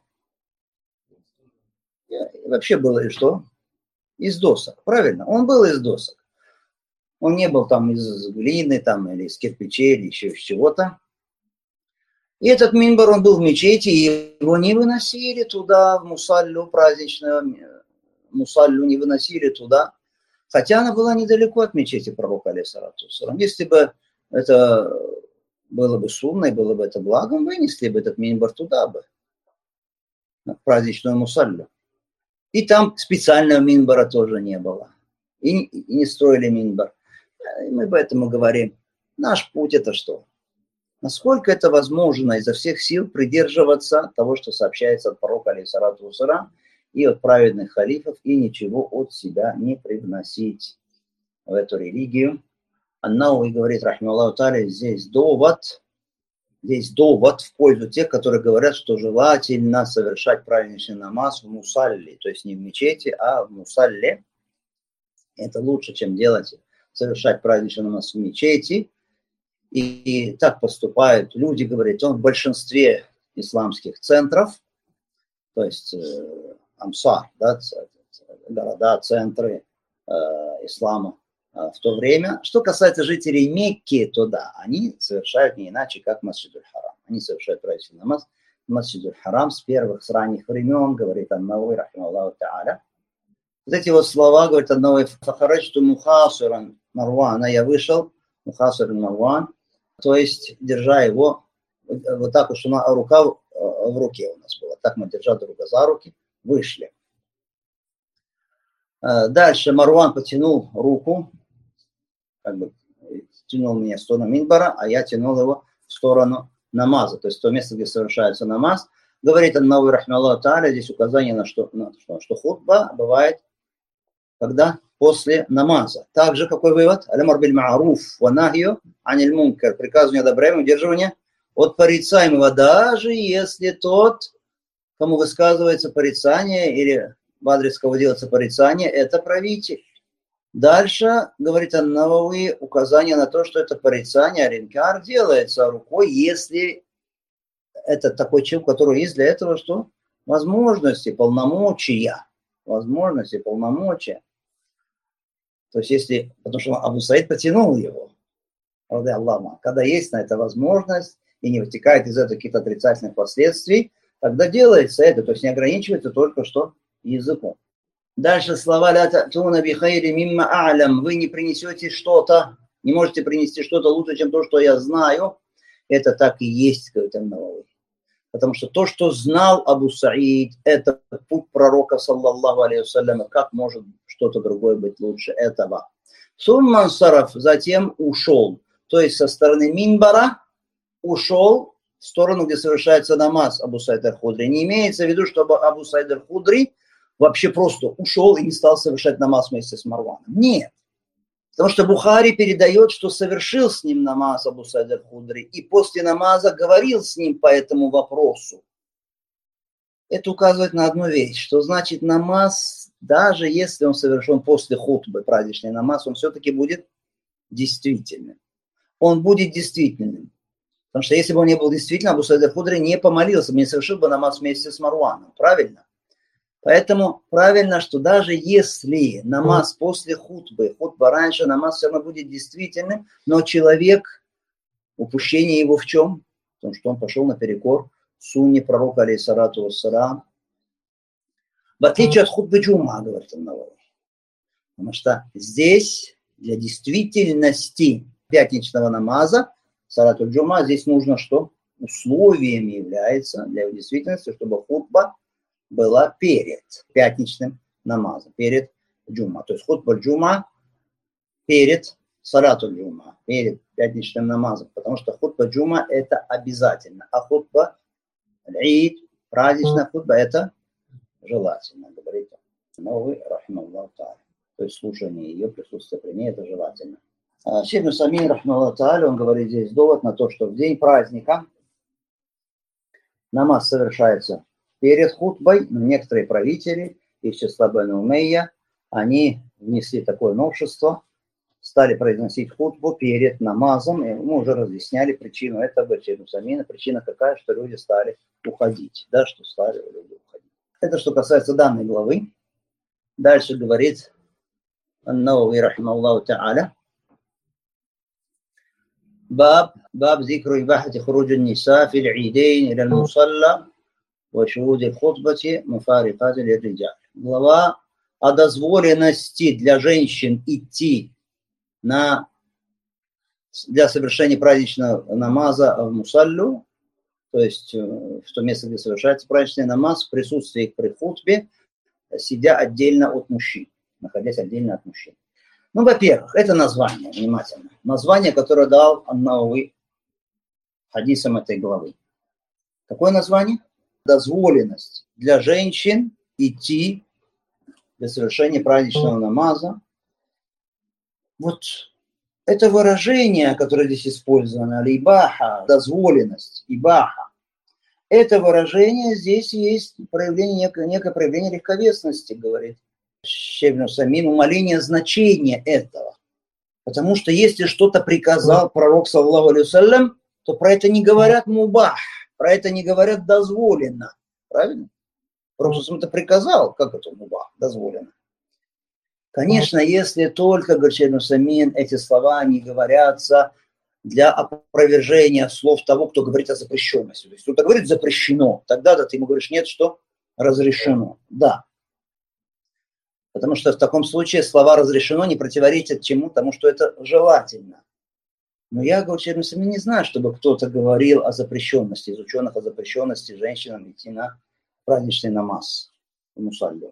И вообще было и что? Из досок. Правильно, он был из досок. Он не был там из глины там, или из кирпичей, или еще из чего-то. И этот минбар, он был в мечети, и его не выносили туда, в мусаллю праздничную, мусаллю не выносили туда. Хотя она была недалеко от мечети пророка, алейхиссалату вассалам. Если бы это было бы сунной, было бы это благом, вынесли бы этот минбар туда бы, на праздничную мусаллю. И там специального минбара тоже не было. И, и не строили минбар. И мы поэтому говорим, наш путь это что? Насколько это возможно изо всех сил придерживаться того, что сообщается от пророка, алейхиссалату вассалам, и от праведных халифов, и ничего от себя не привносить в эту религию. Ан-Науи говорит, рахималлаху тааля, здесь довод, здесь довод в пользу тех, которые говорят, что желательно совершать праздничный намаз в мусалле, то есть не в мечети, а в мусалле. Это лучше, чем делать, совершать праздничный намаз в мечети. И, и так поступают люди, говорят, он в большинстве исламских центров, то есть э, Амсар, да, города, центры э, ислама э, в то время. Что касается жителей Мекки, то да, они совершают не иначе, как Масджид-уль-Харам. Они совершают праздничный намаз в Масджид-уль-Харам с первых, с ранних времен, говорит Ан-Науи, рахималлаху тааля. Вот эти вот слова, говорит Ан-Науи, «Фахараджту мухасиран Марвана», я вышел, мухасиран Марван, то есть держа его вот так уж, рука в руке у нас была. Так мы, держа друга за руки, вышли. Дальше Марван потянул руку, как бы тянул меня в сторону минбара, а я тянул его в сторону намаза, то есть то место, где совершается намаз. Говорит Ан-Науи, рахималлаху тааля, здесь указание на что, на что, что хутба бывает, когда после намаза. Также какой вывод? Аль-Амр биль-Ма'руф ва нахью аниль мункар. Приказывание добра и удерживание от порицаемого, даже если тот, кому высказывается порицание или в адрес кого делается порицание, это правитель. Дальше, говорит ан-Навави, указание на то, что это порицание, ринкар делается рукой, если это такой человек, у которого есть для этого что? Возможности, полномочия. Возможности, полномочия. То есть если, потому что Абу Саид потянул его, когда есть на это возможность и не вытекает из этого каких-то отрицательных последствий, тогда делается это, то есть не ограничивается только что языком. Дальше слова «Ля та'туна би хайри мимма а'лям». Вы не принесете что-то, не можете принести что-то лучше, чем то, что я знаю. Это так и есть, говорит ан-Навави. Потому что то, что знал Абу Саид, это путь пророка, саллаллаху алейхи вассалям. Как может что-то другое быть лучше этого? Сумман сараф, затем ушел. То есть со стороны минбара ушел в сторону, где совершается намаз Абу Саид аль-Худри. Не имеется в виду, чтобы Абу Саид аль-Худри вообще просто ушел и не стал совершать намаз вместе с Марваном. Нет. Потому что Бухари передает, что совершил с ним намаз Абу Саид аль-Худри и после намаза говорил с ним по этому вопросу. Это указывает на одну вещь, что значит намаз, даже если он совершен после хутбы, праздничный намаз, он все-таки будет действительным. Он будет действительным. Потому что если бы он не был действительным, Абу Саид аль-Худри не помолился бы, не совершил бы намаз вместе с Марваном. Правильно? Поэтому правильно, что даже если намаз после хутбы, хутба раньше, намаз все равно будет действительным, но человек, упущение его в чем? В том, что он пошел наперекор сунне пророка, алейхиссалату вассалам. В отличие от хутбы джума, говорит ан-Навави. Потому что здесь для действительности пятничного намаза, салату джума, здесь нужно что? Условием является для действительности, чтобы хутба была перед пятничным намазом, перед джума. То есть хутба джума перед салату джума, перед пятничным намазом. Потому что хутба джума это обязательно. А хутба аль-Ид, праздничная хутба, это желательно, говорит Навави, рахимахуллаху тааля. То есть слушание ее, присутствие при ней, это желательно. Шейх Усаймин, рахимахуллаху тааля, он говорит здесь довод на то, что в день праздника намаз совершается перед хутбой, но некоторые правители из числа Бану Умейя, они внесли такое новшество, стали произносить хутбу перед намазом, и мы уже разъясняли причину этого, причина какая, что люди стали уходить, да, что стали люди уходить. Это что касается данной главы. Дальше говорит ан-Навави, рахимахуллаху тааля, баб, баб зикру ибахати хуруджи ниса фил идейн иля мусалла ва шухуди хутбати муфарикати лирриджаль. Глава о дозволенности для женщин идти на, для совершения праздничного намаза в мусаллу, то есть в то место, где совершается праздничный намаз, в присутствии их при хутбе, сидя отдельно от мужчин, находясь отдельно от мужчин. Ну, во-первых, это название, внимательно. Название, которое дал ан-Навави хадисам этой главы. Какое название? Дозволенность для женщин идти для совершения праздничного намаза. Вот это выражение, которое здесь использовано, аль-ибаха, дозволенность, ибаха, это выражение здесь есть проявление, некое, некое проявление легковесности, говорит Шейх Усаймин, умаление значения этого. Потому что если что-то приказал пророк, саллаллаху алейхи вассалям, то про это не говорят мубах, про это не говорят дозволено. Правильно? Пророк это приказал, как это мубах, дозволено. Конечно, если только, говорит Шейх Усаймин, эти слова не говорятся для опровержения слов того, кто говорит о запрещенности. То есть кто-то говорит запрещено, тогда да, ты ему говоришь нет, что разрешено. Да. Потому что в таком случае слова разрешено не противоречат чему, тому, что это желательно. Но я, говорю, Шейх Усаймин, не знаю, чтобы кто-то говорил о запрещенности, из ученых о запрещенности женщинам идти на праздничный намаз в мусаллю.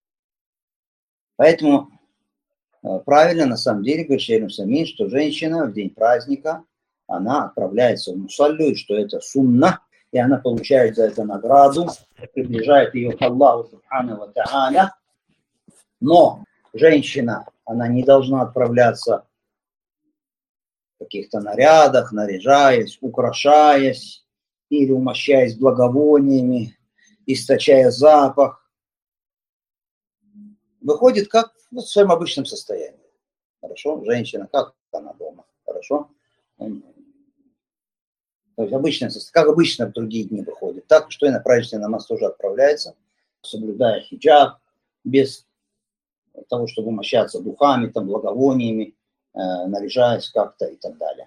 Поэтому правильно, на самом деле, говорит Шейх Усаймин, что женщина в день праздника, она отправляется в мусаллю, и что это сунна, и она получает за это награду, приближает ее к Аллаху субхану ва тааля. Но женщина, она не должна отправляться каких-то нарядах, наряжаясь, украшаясь или умощаясь благовониями, источая запах, выходит как в своем обычном состоянии. Хорошо? Женщина, как она дома? Хорошо? То есть обычно, как обычно в другие дни выходит. Так, что и на праздничный намаз тоже отправляется, соблюдая хиджаб, без того, чтобы умощаться духами, там, благовониями, э, наряжаясь как-то и так далее.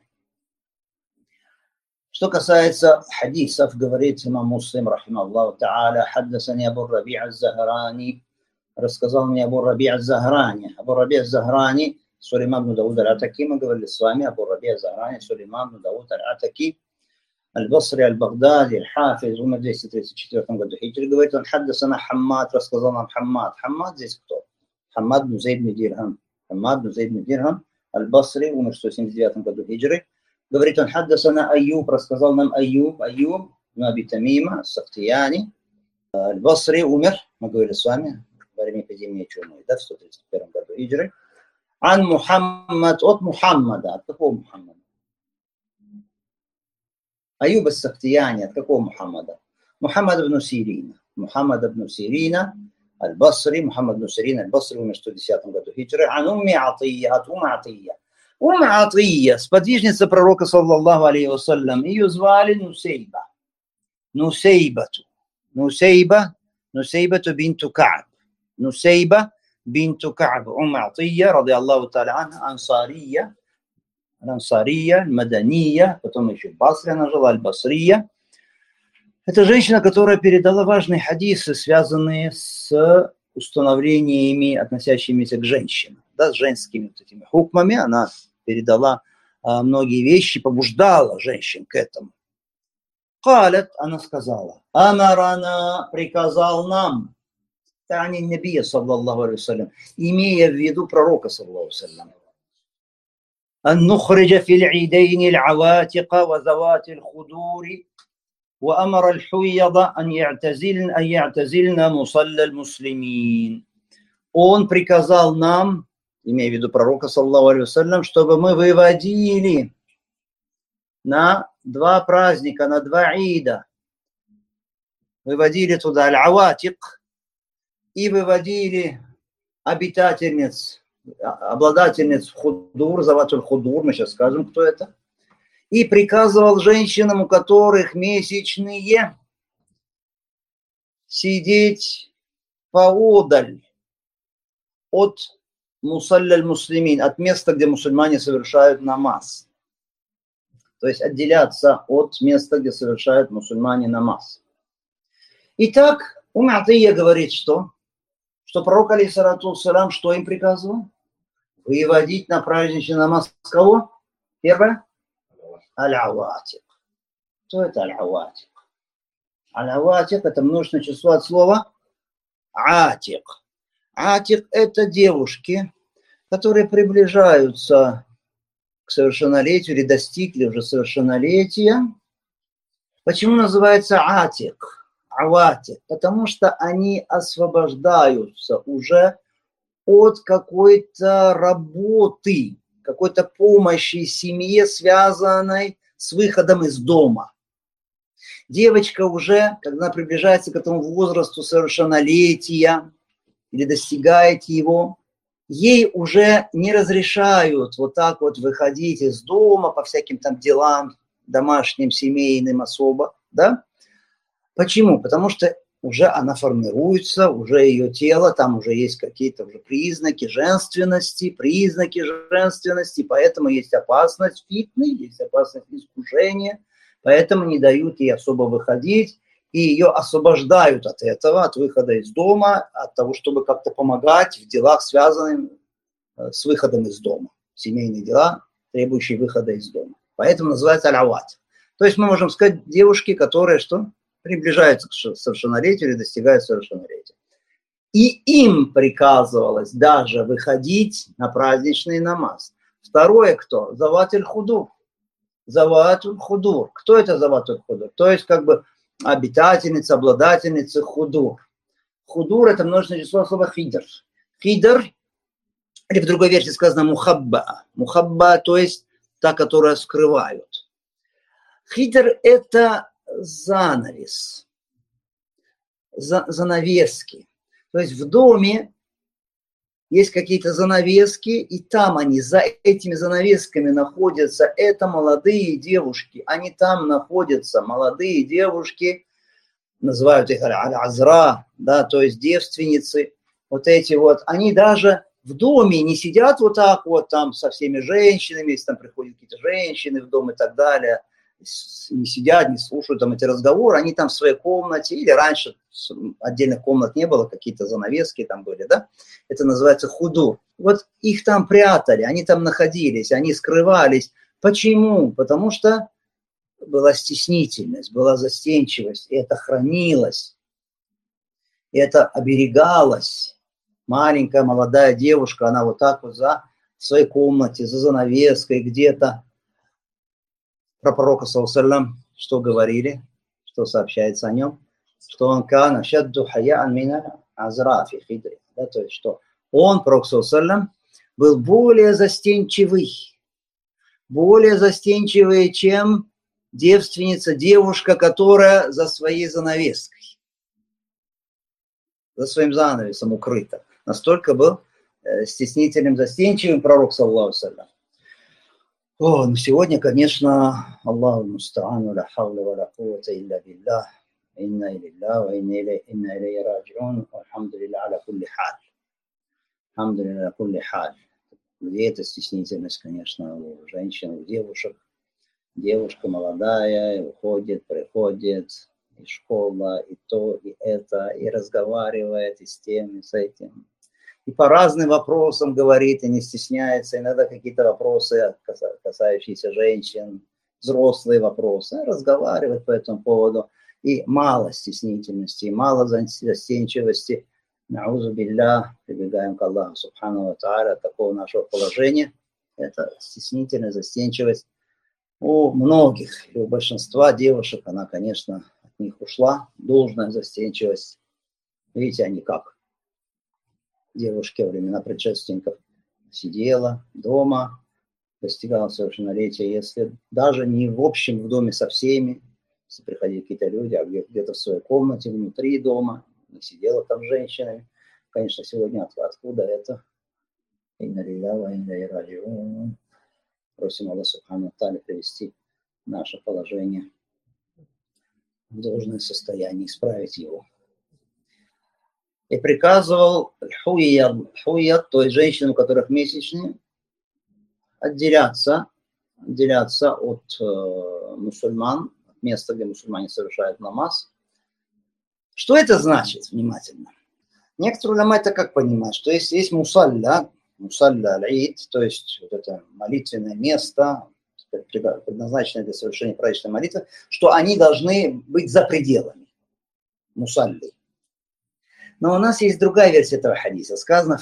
Что касается хадисов, говорит имам Муслим, рахимахуллаху та'аля, хаддасани Абу Раби' аз-Захрани, рассказал мне Абу Раби' аз-Захрани. Абу Раби' аз-Захрани, Сулейман ибн Дауд аль-Атаки, мы говорили с вами, Абу Раби' аз-Захрани, Сулейман ибн Дауд аль-Атаки, البصري البغدادي الحافظ умер в двести тридцать четвёртом году хиджры, говорит, он حدثنا Хаммад, рассказал нам Хаммад. Хаммад здесь кто? Хаммад бн Зейд бн Дирхам. Хаммад бн Зейд бн Дирхам, аль-Басри, умер в сто семьдесят девятом году хиджры. Говорит, он حدثنا Айюб, рассказал нам Айюб, Айюб бн Аби Тамима, Сахтияни. Аль-Басри умер, мы говорили с вами, во время эпидемии чумы, да, в сто тридцать первом году хиджры. Ан Мухаммад, от Мухаммада, от какого Мухаммада? Айюб ас-Сахтияни, от какого Мухаммада? Мухаммад ибн Сирина. Мухаммад ибн Сирина, аль-Басри, Мухаммад ибн Сирина, аль-Басри, умер в сто десятом году хиджры. Ан Умми Атия, от Умми Атия. Умми Атия, сподвижница пророка, саллаллаху алейхи вассалям, ее звали Нусейба. Нусейбату. Нусейба, Нусейбату бинту Ка'б. Нусейба бинту Ка'б. Умми Атия, ради Аллаху та'аля анха, ансария. Ансария, Мадания, потом еще в Басре она жила, Аль-Басрия. Это женщина, которая передала важные хадисы, связанные с установлениями, относящимися к женщинам, да, с женскими вот этими хукмами. Она передала а, многие вещи, побуждала женщин к этому. Калят, она сказала, Амарана, приказал нам, тани набия, саллаллаху алейхи вассалям, имея в виду пророка, саллаллаху алейхи вассалям, أن نخرج في العيدين العواتق وذوات الخدور وأمر الحيض أن يعتزلن أن يعتزلن مصلى المسلمين. Он приказал нам, имея в виду пророка, саллаллаху алейхи вассалям, чтобы мы выводили на два праздника, на два ида, выводили туда аль-аватик и выводили обитательниц, обладательниц худур, заватуль худур, мы сейчас скажем, кто это, и приказывал женщинам, у которых месячные, сидеть поодаль от мусалляль муслимин, от места, где мусульмане совершают намаз. То есть отделяться от места, где совершают мусульмане намаз. Итак, Умми Атия говорит, что? Что пророк, алейхиссалату вассалям, что им приказывал? Выводить на праздничный намаз кого? Первое? Аль-аватик. Кто это аль-аватик? Аль-аватик – это множественное число от слова атик. Атик – это девушки, которые приближаются к совершеннолетию или достигли уже совершеннолетия. Почему называется атик? Аватик? Потому что они освобождаются уже от какой-то работы, какой-то помощи семье, связанной с выходом из дома. Девочка уже, когда приближается к этому возрасту совершеннолетия или достигает его, ей уже не разрешают вот так вот выходить из дома по всяким там делам, домашним, семейным особо, да? Почему? Потому что уже она формируется, уже ее тело, там уже есть какие-то уже признаки женственности, признаки женственности, поэтому есть опасность фитны, есть опасность искушения, поэтому не дают ей особо выходить, и ее освобождают от этого, от выхода из дома, от того, чтобы как-то помогать в делах, связанных с выходом из дома, семейные дела, требующие выхода из дома. Поэтому называется аль-ават. То есть мы можем сказать девушки, которые что? Приближаются к совершеннолетию или достигают совершеннолетия. И им приказывалось даже выходить на праздничный намаз. Второе кто? Заватуль худур. Заватуль худур. Кто это заватуль худур? То есть как бы обитательница, обладательница худур. Худур – это множественное число слова хидр. Хидр, или в другой версии сказано мухабба. Мухабба, то есть та, которая скрывают. Хидр – это занавес, за, занавески. То есть в доме есть какие-то занавески, и там они, за этими занавесками находятся, это молодые девушки. Они там находятся, молодые девушки, называют их аль-азра, да, то есть девственницы. Вот эти вот, они даже в доме не сидят вот так вот там со всеми женщинами, если там приходят какие-то женщины в дом и так далее, не сидят, не слушают там эти разговоры, они там в своей комнате, или раньше отдельных комнат не было, какие-то занавески там были, да, это называется худур. Вот их там прятали, они там находились, они скрывались. Почему? Потому что была стеснительность, была застенчивость, и это хранилось, и это оберегалось. Маленькая молодая девушка, она вот так вот за в своей комнате, за занавеской где-то. Про пророка, саллаллаху, что говорили, что сообщается о нем, что он кана шадду хаяан мина азра фи хидри, да, то есть что он, пророк, саллаллаху, был более застенчивый, более застенчивый, чем девственница, девушка, которая за своей занавеской, за своим занавесом укрыта. Настолько был э, стеснительным, застенчивым пророк, саллаллаху алейхи. О, ну сегодня, конечно, Аллаху мустаану, ла хавля ва ла куввата илля биллах, инна илля ва инна илейхи раджиун, алхамдулилля аля кулли халь. Алхамдулилля аля кулли халь. Где эта стеснительность, конечно, у женщин, у девушек. Девушка молодая, уходит, приходит из школы, и то, и это, и разговаривает, и с тем, и с этим. И по разным вопросам говорит, и не стесняется. Иногда какие-то вопросы, касающиеся женщин, взрослые вопросы, разговаривает по этому поводу. И мало стеснительности, и мало застенчивости. Наузу билля, прибегаем к Аллаху субхану ва тааля от такого нашего положения. Это стеснительность, застенчивость у многих, и у большинства девушек, она, конечно, от них ушла. Должная застенчивость. Видите, они как? Девушки во времена предшественников сидела дома, достигала совершеннолетия, если даже не в общем в доме со всеми, если приходили какие-то люди, а где-то в своей комнате, внутри дома, не сидела там с женщинами. Конечно, сегодня откуда это? Инна лилля ва инна илейхи раджиун. Просим Аллаха субхану ва тааля привести наше положение в должное состояние, исправить его. И приказывал хуйят, хуйят, то есть женщинам, у которых месячные, отделяться, отделяться от э, мусульман, от места, где мусульмане совершают намаз. Что это значит, внимательно? Некоторые уляма это как понимают, что если есть мусалля, мусалля аль-ид, то есть вот это молитвенное место, предназначенное для совершения праздничной молитвы, что они должны быть за пределами мусалли. Но у нас есть другая версия этого хадиса. Сказано,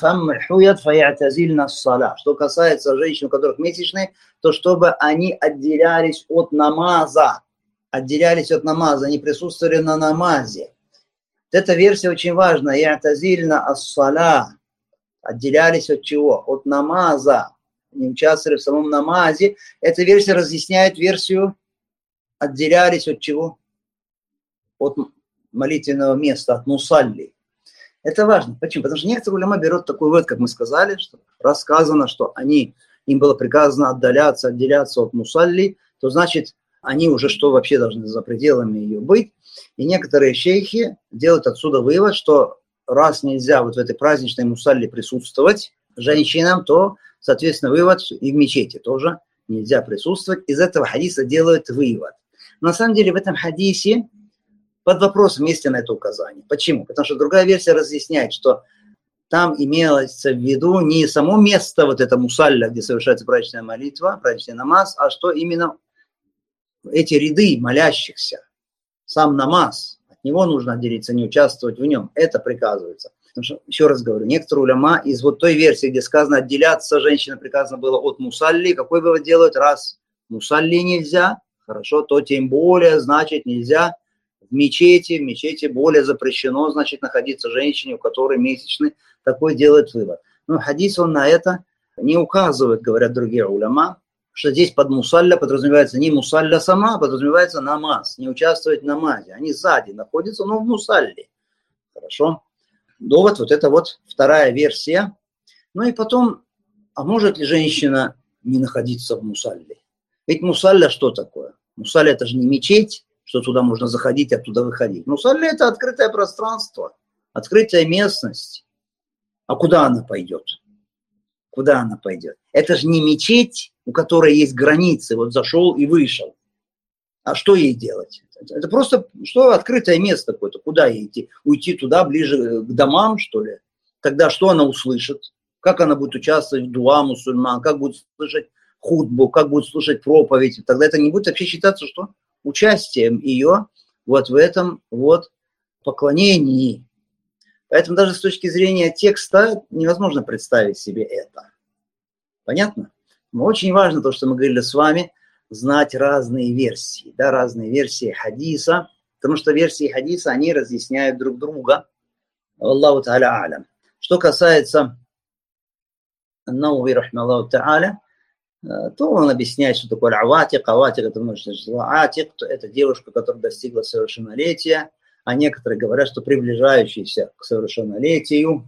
что касается женщин, у которых месячные, то чтобы они отделялись от намаза. Отделялись от намаза, они присутствовали на намазе. Эта версия очень важна. Я'тазильна ас-сала. Отделялись от чего? От намаза. Не участвовали в самом намазе. Эта версия разъясняет версию отделялись от чего? От молитвенного места, от мусалли. Это важно. Почему? Потому что некоторые уляма берут такой вывод, как мы сказали, что рассказано, что они, им было приказано отдаляться, отделяться от мусалли, то значит, они уже что вообще должны за пределами ее быть. И некоторые шейхи делают отсюда вывод, что раз нельзя вот в этой праздничной мусалли присутствовать женщинам, то, соответственно, вывод и в мечети тоже нельзя присутствовать. Из этого хадиса делают вывод. Но на самом деле в этом хадисе под вопросом есть ли на это указание. Почему? Потому что другая версия разъясняет, что там имелось в виду не само место, вот это мусалля, где совершается праздничная молитва, праздничный намаз, а что именно эти ряды молящихся, сам намаз, от него нужно отделиться, не участвовать в нем. Это приказывается. Потому что, еще раз говорю, некоторые уляма из вот той версии, где сказано отделяться, женщина приказано было от мусалли, какой вывод делают? Раз мусалли нельзя, хорошо, то тем более, значит, нельзя в мечети, в мечети более запрещено, значит, находиться женщине, у которой месячный, такой делает вывод. Но хадис он на это не указывает, говорят другие уляма, что здесь под мусалля подразумевается не мусалля сама, а подразумевается намаз, не участвовать в намазе. Они сзади находятся, но в мусалле. Хорошо. Довод, вот это вот вторая версия. Ну и потом, а может ли женщина не находиться в мусалле? Ведь мусалля что такое? Мусалля это же не мечеть, что туда можно заходить, оттуда выходить. Мусалля это открытое пространство, открытая местность. А куда она пойдет? Куда она пойдет? Это же не мечеть, у которой есть границы, вот зашел и вышел. А что ей делать? Это просто что открытое место какое-то. Куда ей идти? Уйти туда, ближе к домам, что ли? Тогда что она услышит? Как она будет участвовать в дуа мусульман? Как будет слышать хутбу? Как будет слушать проповедь? Тогда это не будет вообще считаться, что участием ее вот в этом вот поклонении. Поэтому даже с точки зрения текста невозможно представить себе это. Понятно? Но очень важно то, что мы говорили с вами, знать разные версии, да, разные версии хадиса, потому что версии хадиса, они разъясняют друг друга. Аллаху та'аля алям. Что касается Науви, рахмаллаху та'аля, то он объясняет, что такое аватик. Аватик это множество атик, это девушка, которая достигла совершеннолетия, а некоторые говорят, что приближающаяся к совершеннолетию,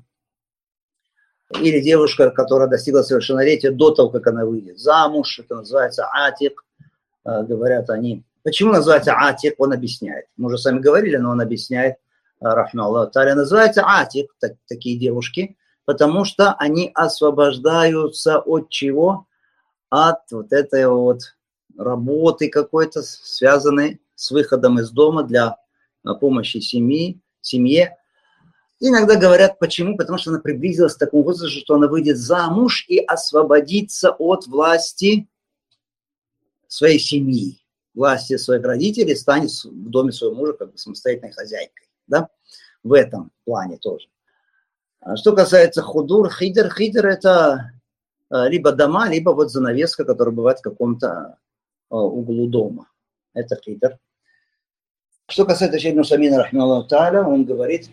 или девушка, которая достигла совершеннолетия до того, как она выйдет замуж, это называется атик, говорят они. Почему называется атик, он объясняет. Мы уже сами говорили, но он объясняет, рахмаллаху та'аля, называется атик, так, такие девушки, потому что они освобождаются от чего? От вот этой вот работы какой-то, связанной с выходом из дома для помощи семьи, семье. Иногда говорят, почему? Потому что она приблизилась к такому возрасту, что она выйдет замуж и освободится от власти своей семьи, власти своих родителей, станет в доме своего мужа как бы самостоятельной хозяйкой. Да? В этом плане тоже. А что касается худур, хидр, хидр это либо дома, либо вот занавеска, которая бывает в каком-то углу дома. Это хидр. Что касается Шейх Нусаймина, рахмаллаху та'аля, он говорит,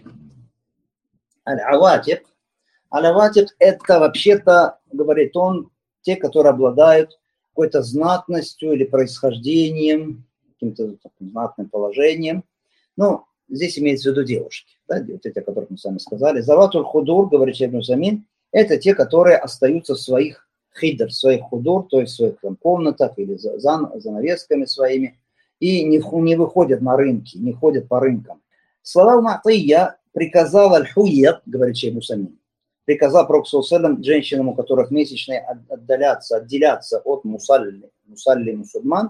аль-аватик. Аль-аватик это вообще-то, говорит он, те, которые обладают какой-то знатностью или происхождением, каким-то знатным положением. Ну, здесь имеется в виду девушки, да, вот эти, о которых мы с вами сказали. Заватуль худур, говорит Шейх Нусаймин, это те, которые остаются в своих хидр, в своих худур, то есть в своих там, комнатах или за, за занавесками своими, и не, не выходят на рынки, не ходят по рынкам. Слова Матия приказал аль-хуйят, говорит Шейх Нусаймин, приказал Пророк саллаллаху женщинам, у которых месячные, отдаляться, отделяться от мусалли, мусалли мусульман.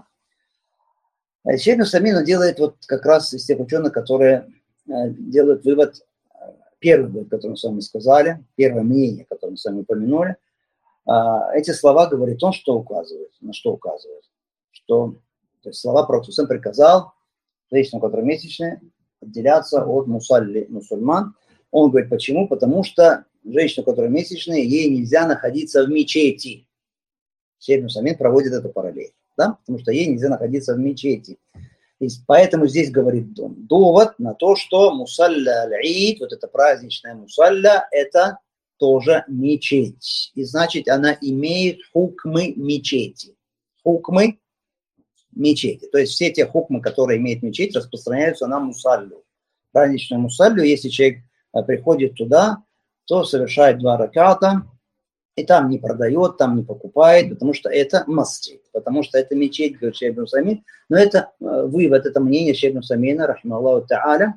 Шейх Нусаймин делает вот как раз из тех ученых, которые делают вывод, первый вывод, который мы с вами сказали, первое мнение, которое мы с вами упомянули. Эти слова говорит он, что указывает, на что указывает, что то есть слова Пророк саллаллаху приказал женщинам, у которых месячные, отделяться от мусалли мусульман. Он говорит, почему? Потому что женщина, у которой месячные, ей нельзя находиться в мечети. Шейх Нусаймин проводит эту параллель, да? Потому что ей нельзя находиться в мечети. И поэтому здесь говорит довод на то, что мусалля аль-ид, вот эта праздничная мусалля, это тоже мечеть. И значит, она имеет хукмы мечети. Хукмы мечети. То есть все те хукмы, которые имеет мечеть, распространяются на мусаллю. Праздничную мусаллю, если человек приходит туда, то совершает два раката, и там не продает, там не покупает, потому что это масджид, потому что это мечеть, говорит Шейх Нусаймин. Но это вывод, это мнение Шейх Нусаймина, рахмаллаху та'аля.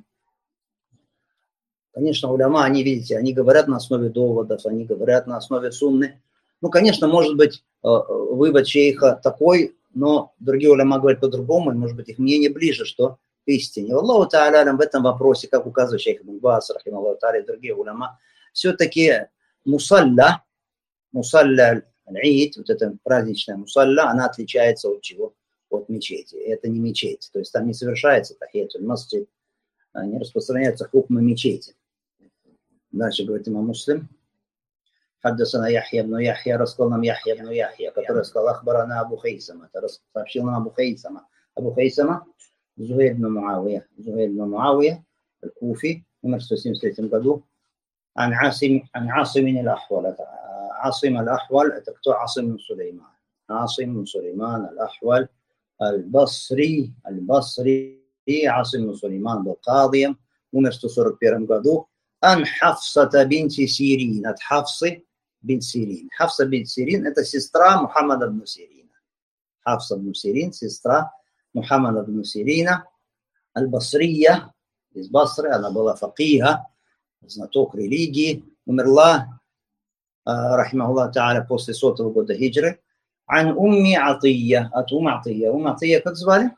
Конечно, уляма, они, видите, они говорят на основе доводов, они говорят на основе сунны. Ну, конечно, может быть, вывод шейха такой, но другие уляма говорят по-другому, и, может быть, их мнение ближе, что к истине. Аллаху та'аля в этом вопросе, как указывает шейх Ибн Баз, рахималлаху та'аля, и другие уляма, все-таки мусалля, мусалля аль-ид, вот эта праздничная мусалля, она отличается от чего? От мечети. Это не мечеть. То есть там не совершается тахиятуль масджид, не распространяются хукмы мечети. Дальше говорит имам Муслим. Хаддасана Яхья ибн Яхья, рассказал нам Яхья ибн Яхья, который сказал ахбарана Абу Хайсама. Это сообщил нам Абу Хайсама. Абу Хайсама, Зухайр ибн Муавия. Зухайр ибн Муавия, аль-Куфи, умер в сто семьдесят третьем году. Ан Асим, ан Асим аль-Ахвал. Асим аль-Ахвал, это кто? Асим ибн Сулейман. Асим Сулейман аль-Ахваль аль-Басри, аль-Басри, Асим Сулейман был кадием, умер в сто сорок первом году. Ан Хафсата бинти Сирин, от Хафсы бин Сирин. Хафса бин Сирин – это сестра Мухаммада ибн Сирина. Хафса бин Сирин – сестра Мухаммада ибн Сирина, аль-Басрия, из Басры, она была факиха, знаток религии, умерла, рахимахуллах та'аля, после сотого года хиджры. Ан умми Атия, от Ум Атия. Ум Атия как звали?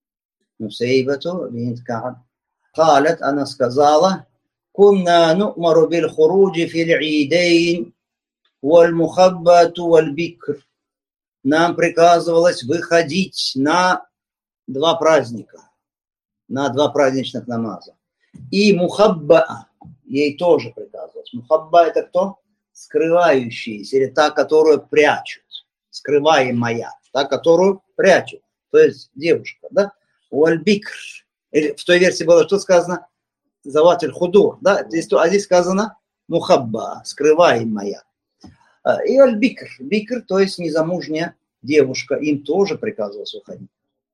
Нусейбату бинт Кааб. Калят, она сказала, кунна ну'мару бил хуруджи фил идейн валь мухаббату валь бикр. Нам приказывалось выходить на два праздника, на два праздничных намаза. И мухабба, ей тоже приказывалось. Мухабба это кто? Скрывающаяся, или та, которую прячут. Скрываемая, та, которую прячут. То есть девушка, да? Уаль-бикр. В той версии было что сказано? Заватель худур, да? Здесь, а здесь сказано мухабба, скрываемая. И аль-бикр. Бикр, то есть незамужняя девушка. Им тоже приказывалось выходить.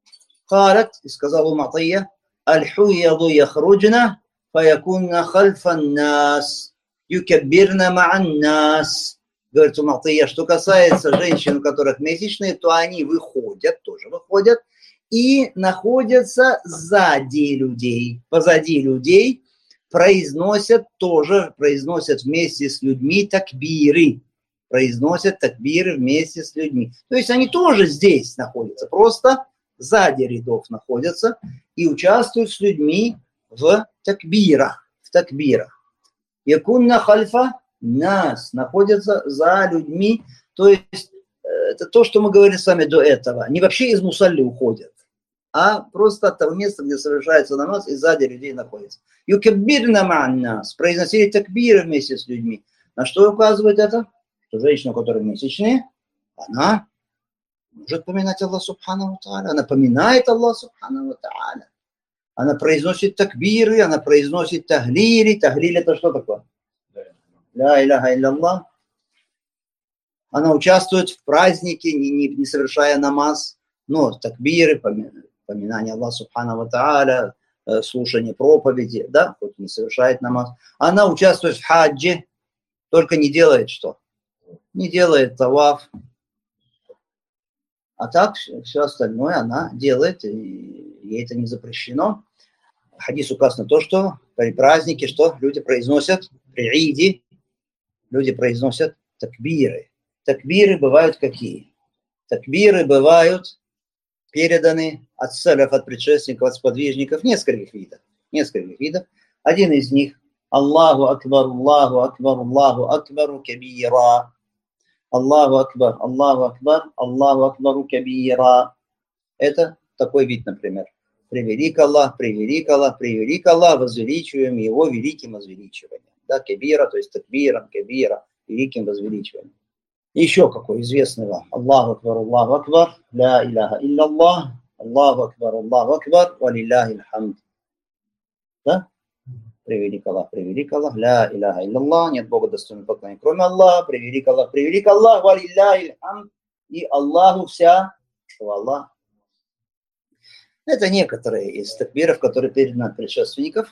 Халат, и сказал Ум Атия, аль-хуяду яхруджна, фаякунна хальфан нас, юкаббирна ма'ан нас. Говорит Ум Атия, что касается женщин, у которых месячные, то они выходят, тоже выходят, и находятся сзади людей, позади людей, произносят тоже, произносят вместе с людьми такбиры, произносят такбиры вместе с людьми. То есть они тоже здесь находятся, просто сзади рядов находятся и участвуют с людьми в такбирах, в такбирах. Якунна хальфа нас, находятся за людьми, то есть это то, что мы говорили с вами до этого. Не вообще из мусалли уходят, а просто от того места, где совершается намаз, и сзади людей находятся. Юкаббирна ма'ан нас, произносили такбиры вместе с людьми. На что указывает это? Что женщина, у которой месячные, она может поминать Аллах Субхану Тааля, она поминает Аллах Субхану Тааля. Она произносит такбиры, она произносит тахлили. Тахлили это что такое? Ля иляха илляллах. Она участвует в празднике, не, не, не совершая намаз, но такбиры, поминание Аллаха Субхану Тааля, слушание проповеди, да, хоть не совершает намаз. Она участвует в хаджи, только не делает что? Не делает таваф. А так все остальное она делает, и ей это не запрещено. В хадисе указано то, что при празднике, что люди произносят, при иде, люди произносят такбиры. Такбиры бывают какие? Такбиры бывают переданы от саляф, от предшественников, от сподвижников, нескольких видов. Нескольких видов. Один из них Аллаху акбар, Аллаху акбар, Аллаху акбару кабира. Аллаху акбар, Аллаху акбар, Аллаху акбару кабира. Это такой вид, например. Превелик Аллах, превелик Аллах, превелик Аллах, возвеличиваем его великим возвеличиванием. Да, кабира, то есть такбиром, кабира, великим возвеличиванием. Еще какой известный вам. Аллаху акбар, Аллаху акбар, ля иляха илляллах, Аллаху акбар, Аллаху акбар, ва лилляхи алхамд. Да? Превелик Аллах, превелик Аллах, ля иляха илляллах, нет Бога достойного поклонения, кроме Аллаха, превелик Аллах, превелик Аллах, ва лилляхи алхамд, и Аллаху вся хвала. Это некоторые из такбиров, которые переданы от предшественников.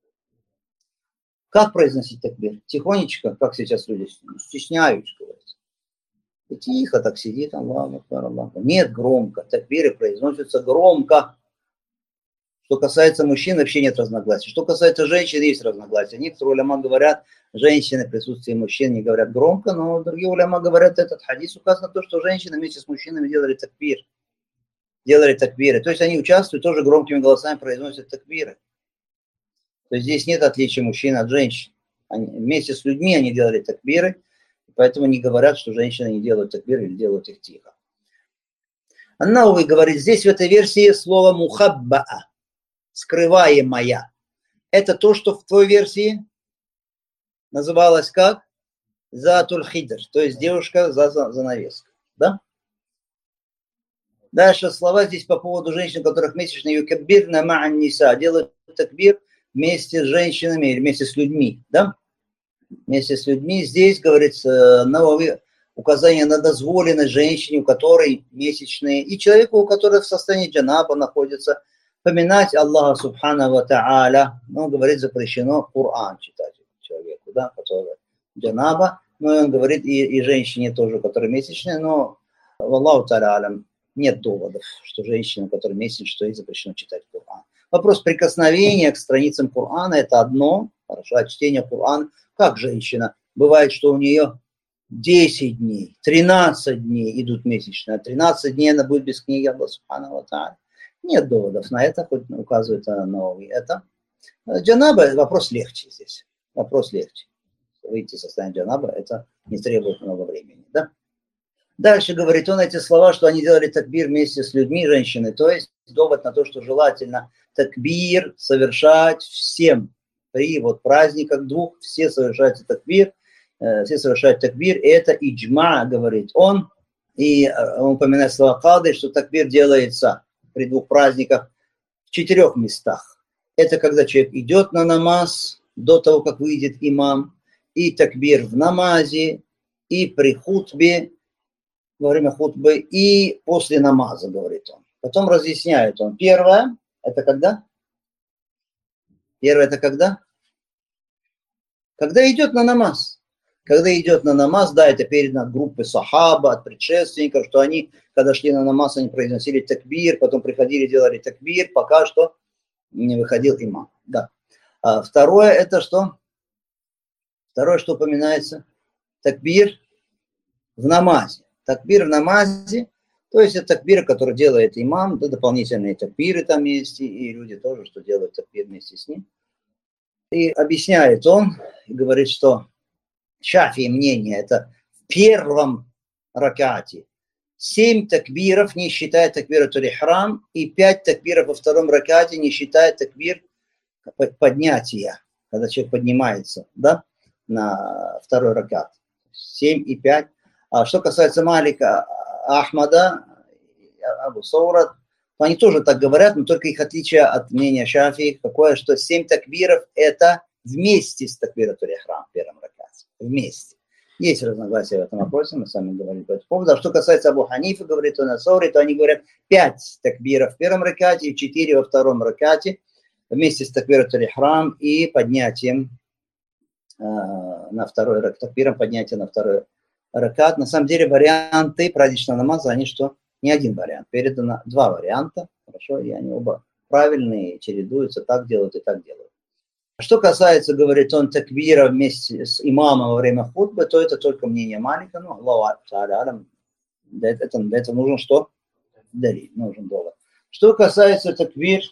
Как произносить такбир? Тихонечко, как сейчас люди стесняются, говорят. И тихо так сидит, Аллаху акбар, Аллаху. Нет, громко. Такбиры произносятся громко. Что касается мужчин, вообще нет разногласий. Что касается женщин, есть разногласия. Некоторые уляма говорят, женщины в присутствии мужчин не говорят громко, но другие уляма говорят, этот хадис указано то, что женщины вместе с мужчинами делали такбир. Делали такбиры. То есть они участвуют, тоже громкими голосами произносят такбиры. То есть здесь нет отличия мужчин от женщин. Они, вместе с людьми они делали такбиры, поэтому не говорят, что женщины не делают такбиры или делают их тихо. Ан-Навави говорит, здесь в этой версии слово мухаббаа, скрываемая. Это то, что в твоей версии называлось как затуль хидр, то есть девушка за занавеской. Да? Дальше слова здесь по поводу женщин, у которых месячные, юкаббирна ма'ан ниса, делают такбир вместе с женщинами или вместе с людьми. Да? Вместе с людьми. Здесь, говорится, Навави, указание на дозволенность женщине, у которой месячные, и человеку, у которого в состоянии джанаба находится, поминать Аллаха Субхану ва Та'аля. Ну, говорит, запрещено Коран читать человеку, да, который джанаба. Ну, и он говорит и, и женщине тоже, которая месячная, но Аллаху Та'аля нет доводов, что женщина, которая месячная, что ей запрещено читать Коран. Вопрос прикосновения к страницам Корана – это одно, хорошо, а чтение Корана, как женщина. Бывает, что у нее десять дней, тринадцать дней идут месячные, а тринадцать дней она будет без книги Аллаха Субхану ва Та'аля. Нет доводов на это, хоть указывает на это. Джанаба – вопрос легче здесь. Вопрос легче. Выйти из состояния джанаба – это не требует много времени. Да? Дальше говорит он эти слова, что они делали такбир вместе с людьми, женщины. То есть довод на то, что желательно такбир совершать всем. При вот праздниках двух все совершают такбир. Э, все совершают такбир. И это иджма, говорит он. И он упоминает слова Кады, что такбир делается при двух праздниках в четырех местах. Это когда человек идет на намаз, до того, как выйдет имам, и такбир в намазе, и при хутбе, во время хутбы, и после намаза, говорит он. Потом разъясняет он. Первое, это когда? Первое, это когда? Когда идет на намаз. Когда идет на намаз, да, это передано от группы сахаба, от предшественников, что они, когда шли на намаз, они произносили такбир, потом приходили, делали такбир, пока что не выходил имам. Да. А второе, это что? Второе, что упоминается, такбир в намазе. Такбир в намазе, то есть это такбир, который делает имам, да, дополнительные такбиры там есть, и люди тоже, что делают такбир вместе с ним. И объясняет он, и говорит, что Шафии мнение, это в первом ракате семь такбиров, не считая такбира туль-ихрам, и пять такбиров во втором ракате, не считая такбир поднятия, когда человек поднимается, да, на второй ракат. семь и пять. А что касается Малика, Ахмада, Абу Саура, то они тоже так говорят, но только их отличие от мнения Шафии какое, что семь такбиров это вместе с такбиром туль-ихрам в первом ракате. Вместе. Есть разногласия в этом вопросе, мы с вами говорили по этому поводу. А что касается Абу Ханифа, говорит он о Сауре, то они говорят пять такбиров в первом ракате и четыре во втором ракате, вместе с такбиром туль-ихрам и поднятием э, на второй ракат, такбиром поднятия на второй ракат. На самом деле варианты праздничного намаза, они что? Не один вариант, передано два варианта, хорошо, и они оба правильные, чередуются, так делают и так делают. Что касается, говорит он, такбира вместе с имамом во время хутбы, то это только мнение Малика. Ну, Аллаху Та'аля, для этого, для этого нужен что? Далиль, нужен довод. Что касается такбир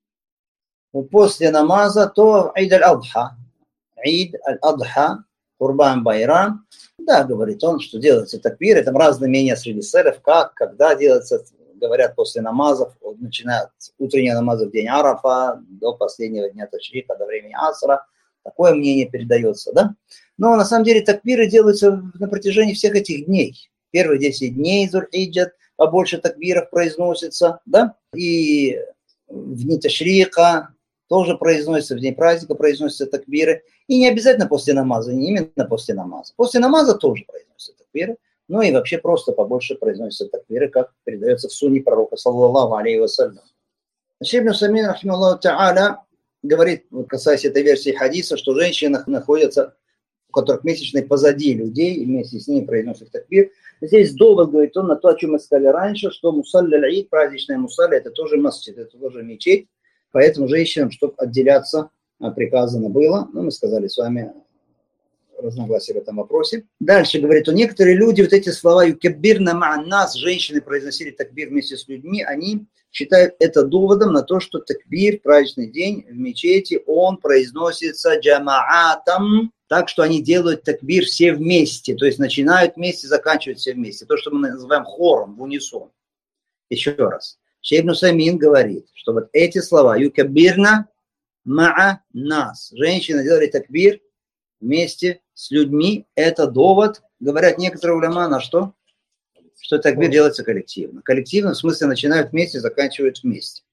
после намаза, то Ид аль-Адха. Ид аль-Адха, Курбан Байрам. Да, говорит он, что делается такбир. Это разные мнения среди селев, как, когда делается, говорят, после намазов, начиная от утреннего намаза в день Арафа до последнего дня Ташрика, до времени Асра. Такое мнение передается, да? Но на самом деле такбиры делаются на протяжении всех этих дней. Первые десять дней Зуль-Хиджа побольше такбиров произносится, да? И в дни Ташрика тоже произносится, в день праздника произносятся такбиры. И не обязательно после намаза, не именно после намаза. После намаза тоже произносятся такбиры. Ну и вообще просто побольше произносятся такбиры, как передается в сунне пророка, саллаллаху алейхи вассалям. Шейх ибн Усаймин, рахимахуллаху та'аля, говорит, касаясь этой версии хадиса, что женщины находятся, у которых месячные позади людей, и вместе с ними произносят такбир. Здесь довод, говорит он, на то, о чем мы сказали раньше, что мусалля аль-Ид, праздничная мусалля, это тоже масджид, это тоже мечеть, поэтому женщинам, чтобы отделяться, приказано было, ну, мы сказали с вами разногласия в этом вопросе. Дальше говорит, что некоторые люди, вот эти слова «юкаббирна ма'ан-нас», женщины произносили такбир вместе с людьми, они считают это доводом на то, что такбир, праздничный день в мечети, он произносится джамаатам, так что они делают такбир все вместе, то есть начинают вместе, заканчивают все вместе, то, что мы называем хором, в унисон. Еще раз. Шейх ибн Усаймин говорит, что вот эти слова «юкаббирна ма'ан-нас», женщины делали такбир вместе с людьми, это довод, говорят некоторые уляма, на что? Что такбир делается коллективно. Коллективно в смысле начинают вместе, заканчивают вместе.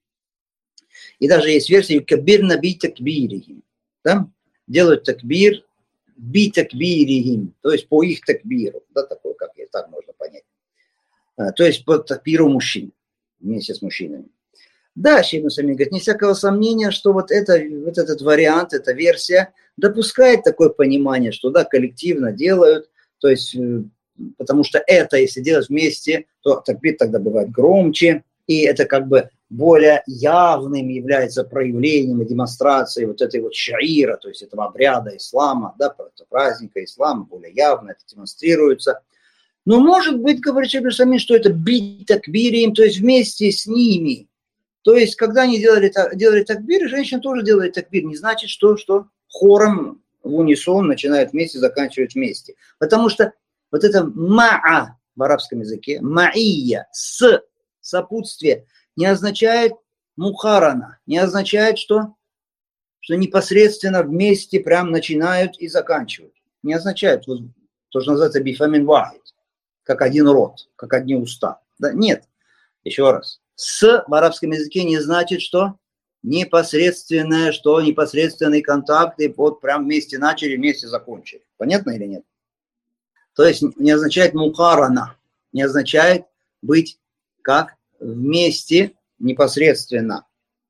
И даже есть версия «юкаббир наби такбирихим». Да? Делают такбир би такбирихим, то есть по их такбиру, да, такое, как и так можно понять. То есть по такбиру мужчин, вместе с мужчинами. Да, Шейх Усаймин говорит, не всякого сомнения, что вот, это, вот этот вариант, эта версия допускает такое понимание, что да, коллективно делают, то есть, потому что это, если делать вместе, то такбир тогда бывает громче, и это как бы более явным является проявлением и демонстрацией вот этой вот шаира, то есть этого обряда ислама, да, праздника ислама, более явно это демонстрируется. Но может быть, говорит Шейх Усаймин, что это бить такбирим, то есть вместе с ними. То есть, когда они делали, делали такбир, женщины тоже делали такбир. Не значит, что, что хором в унисон начинают вместе, заканчивают вместе. Потому что вот это ма'a в арабском языке, ма'ия, с, сопутствие, не означает мухарана, не означает, что, что непосредственно вместе прям начинают и заканчивают. Не означает вот, то, что называется бифамин вахид, как один рот, как одни уста. Да? Нет, еще раз. С в арабском языке не значит, что непосредственное, что непосредственный контакт, и вот прям вместе начали, вместе закончили. Понятно или нет? То есть не означает мукарана, не означает быть как вместе непосредственно.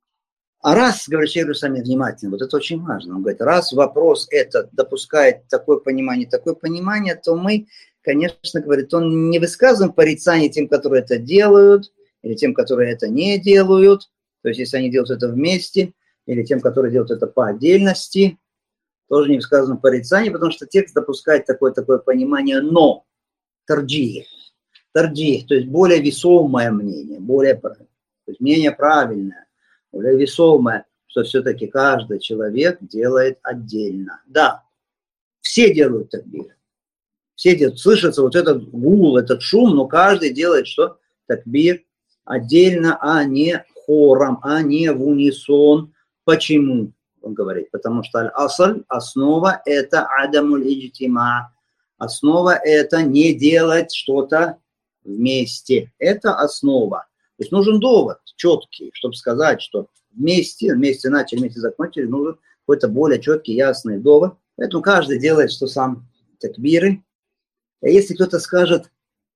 А раз, говорит Шейх Усаймин, внимательно, вот это очень важно, он говорит, раз вопрос этот допускает такое понимание, такое понимание, то мы, конечно, говорит, он не высказываем порицание тем, которые это делают, или тем, которые это не делают, то есть если они делают это вместе, или тем, которые делают это по отдельности, тоже не сказано порицание, потому что текст допускает такое-такое понимание, но тарджих, тарджих, то есть более весомое мнение, более, то есть мнение правильное, более весомое, что все-таки каждый человек делает отдельно. Да, все делают такбир, все делают, слышится вот этот гул, этот шум, но каждый делает что? Такбир отдельно, а не хором, а не в унисон. Почему? Он говорит, потому что аль-асаль, основа это адамуль иджтима, основа это не делать что-то вместе. Это основа. То есть нужен довод четкий, чтобы сказать, что вместе, вместе начали, вместе закончили, нужен какой-то более четкий, ясный довод. Поэтому каждый делает, что сам такбиры. А если кто-то скажет,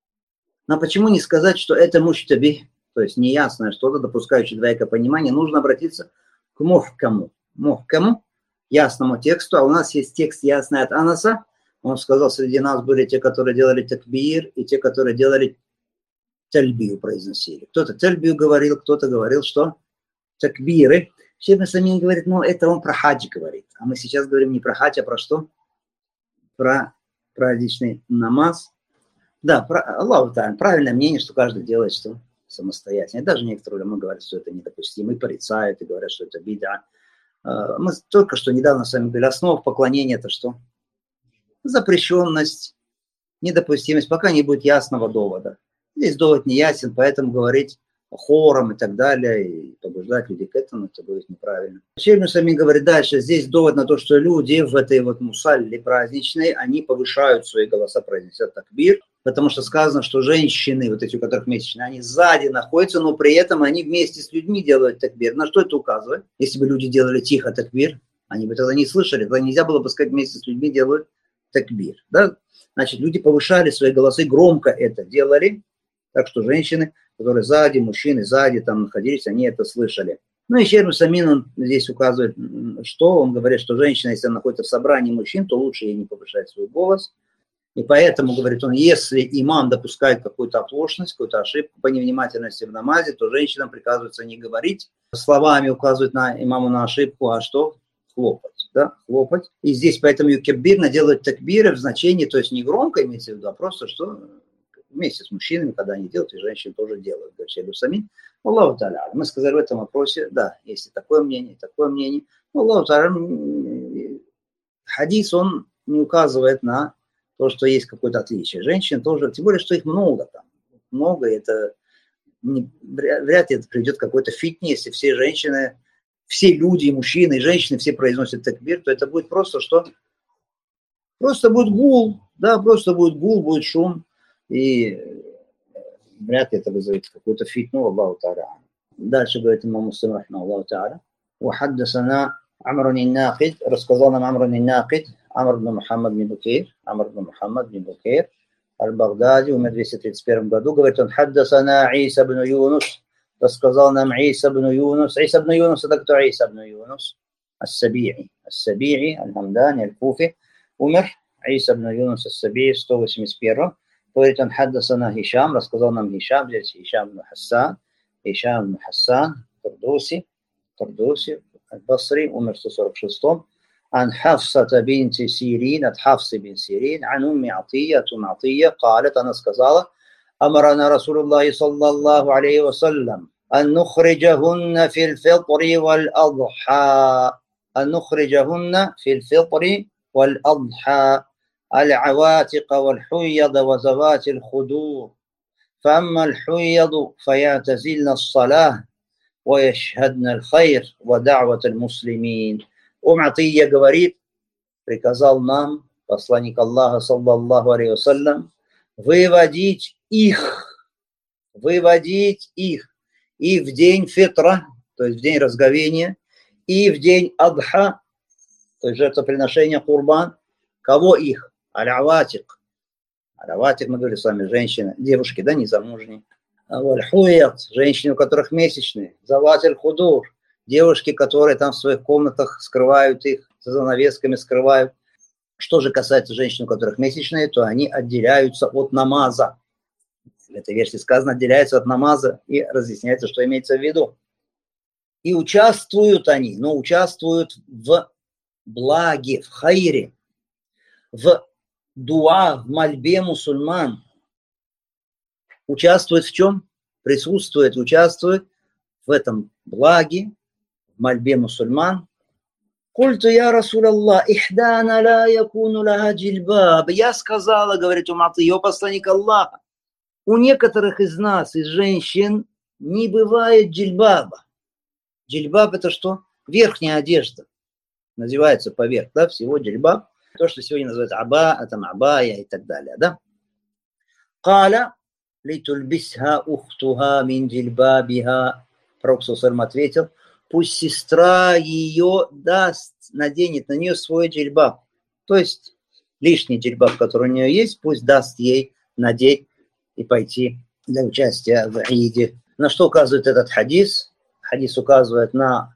но почему не сказать, что это муштаби, то есть неясное что-то, допускающее двоякое понимание, нужно обратиться к мухкаму. Мухкаму, ясному тексту. А у нас есть текст ясный от Анаса. Он сказал, среди нас были те, которые делали такбир, и те, которые делали тальбию, произносили. Кто-то тальбию говорил, кто-то говорил, что такбиры. Шейх Усаймин говорит, ну это он про хадж говорит. А мы сейчас говорим не про хадж, а про что? Про праздничный намаз. Да, про, Аллаху та'аля, правильное мнение, что каждый делает что самостоятельно. Даже некоторые мы говорят, что это недопустимо, и порицают, и говорят, что это бида. Мы только что недавно с вами говорили, основа поклонения это что? Запрещенность, недопустимость, пока не будет ясного довода. Здесь довод не ясен, поэтому говорить хором и так далее, и побуждать людей к этому, это будет неправильно. Шейх Усаймин говорит дальше, здесь довод на то, что люди в этой вот мусалле праздничной, они повышают свои голоса, произносят такбир, потому что сказано, что женщины, вот эти, у которых месячные, они сзади находятся, но при этом они вместе с людьми делают такбир. На что это указывает? Если бы люди делали тихо такбир, они бы тогда не слышали, тогда нельзя было бы сказать, вместе с людьми делают такбир. Да? Значит, люди повышали свои голосы, громко это делали, так что женщины, которые сзади, мужчины сзади там находились, они это слышали. Ну и Шейх Усаймин, он здесь указывает, что он говорит, что женщина, если она находится в собрании мужчин, то лучше ей не повышать свой голос. И поэтому, говорит он, если имам допускает какую-то оплошность, какую-то ошибку по невнимательности в намазе, то женщинам приказывается не говорить, словами указывать на имаму на ошибку, а что? Хлопать, да, хлопать. И здесь поэтому юкеббирно делают такбиры в значении, то есть не громко имеется в виду, а просто что вместе с мужчинами, когда они делают, и женщины тоже делают. Говорит Шейх Усаймин. Аллаху та'аля. Мы сказали в этом вопросе, да, есть и такое мнение, и такое мнение. Аллаху та'аля, хадис, он не указывает на то, что есть какое-то отличие. Женщин тоже, тем более, что их много там. Много, это не, вряд ли это приведет к какой-то фитне, если все женщины, все люди, и мужчины, и женщины, все произносят такбир, то это будет просто что? Просто будет гул, да, просто будет гул, будет шум, и вряд ли это вызовет какую-то фитну, Аллаху та'аля. Дальше говорит имам Муслим, Аллаху та'аля. وحدثنا عمرو الناقد, рассказал нам Амр ан-Накид, Амр ибн Мухаммад ибн Букейр, Амр ибн Мухаммад ибн Букейр, Аль-Багдади, умер в двести тридцать первом году, говорит он, «Хаддасана Иса ибн Юнус», рассказал нам Иса ибн Юнус. Иса ибн Юнус, это кто Иса ибн Юнус? Ас-Саби'i. Ас-Саби'i, Аль-Хамдани, Аль-Куфи, умер. Иса ибн Юнус Ас-Саби'i в сто восемьдесят первом. Говорит он, «Хаддасана Хишам», рассказал нам Хишам, здесь Хишам ибн Хассан, Хишам ибн Хассан, Турдуси, Турдуси, Аль-Басри, умер в сто сорок шестом. عن حفصة بنت سيرين عن حفصة بن سيرين عن أم عطية أم عطية قالت أنا سكزالة أمرنا رسول الله صلى الله عليه وسلم أن نخرجهن في الفطر والأضحى أن نخرجهن في الفطر والأضحى العواتق والحيض وذوات الخدور فأما الحيض فيعتزلن الصلاة ويشهدن الخير ودعوة المسلمين. Ум Атия говорит, приказал нам посланник Аллаха, саллаллаху алейхи вассалям, выводить их, выводить их и в день фитра, то есть в день разговения, и в день адха, то есть жертвоприношения курбан. Кого их? Аль-Аватик. Аль-Аватик, мы говорили с вами, женщины, девушки, да, незамужние. Аль-Хуят, женщины, у которых месячные. Заватиль худур. Девушки, которые там в своих комнатах скрывают их, за занавесками скрывают. Что же касается женщин, у которых месячные, то они отделяются от намаза. В этой версии сказано, отделяются от намаза, и разъясняется, что имеется в виду. И участвуют они, но участвуют в благе, в хайре, в дуа, в мольбе мусульман. Участвуют в чем? Присутствуют, участвуют в этом благе, мольбе мусульман. Культу я Расулаллах, ихдана ла якуну лаха джильбаб. Я сказала, говорит Ум Атия, посланник Аллаха, у некоторых из нас, из женщин, не бывает джильбаба. Джильбаб это что? Верхняя одежда. Надевается поверх, да, всего джильбаб. То, что сегодня называется аба, там абая и так далее, да. Каля литульбисха ухтуха мин джильбабиха. Пророк саллаллаху ответил, пусть сестра ее даст, наденет на нее свой джильбаб. То есть лишний джильбаб, который у нее есть, пусть даст ей надеть и пойти для участия в Иде. На что указывает этот хадис? Хадис указывает на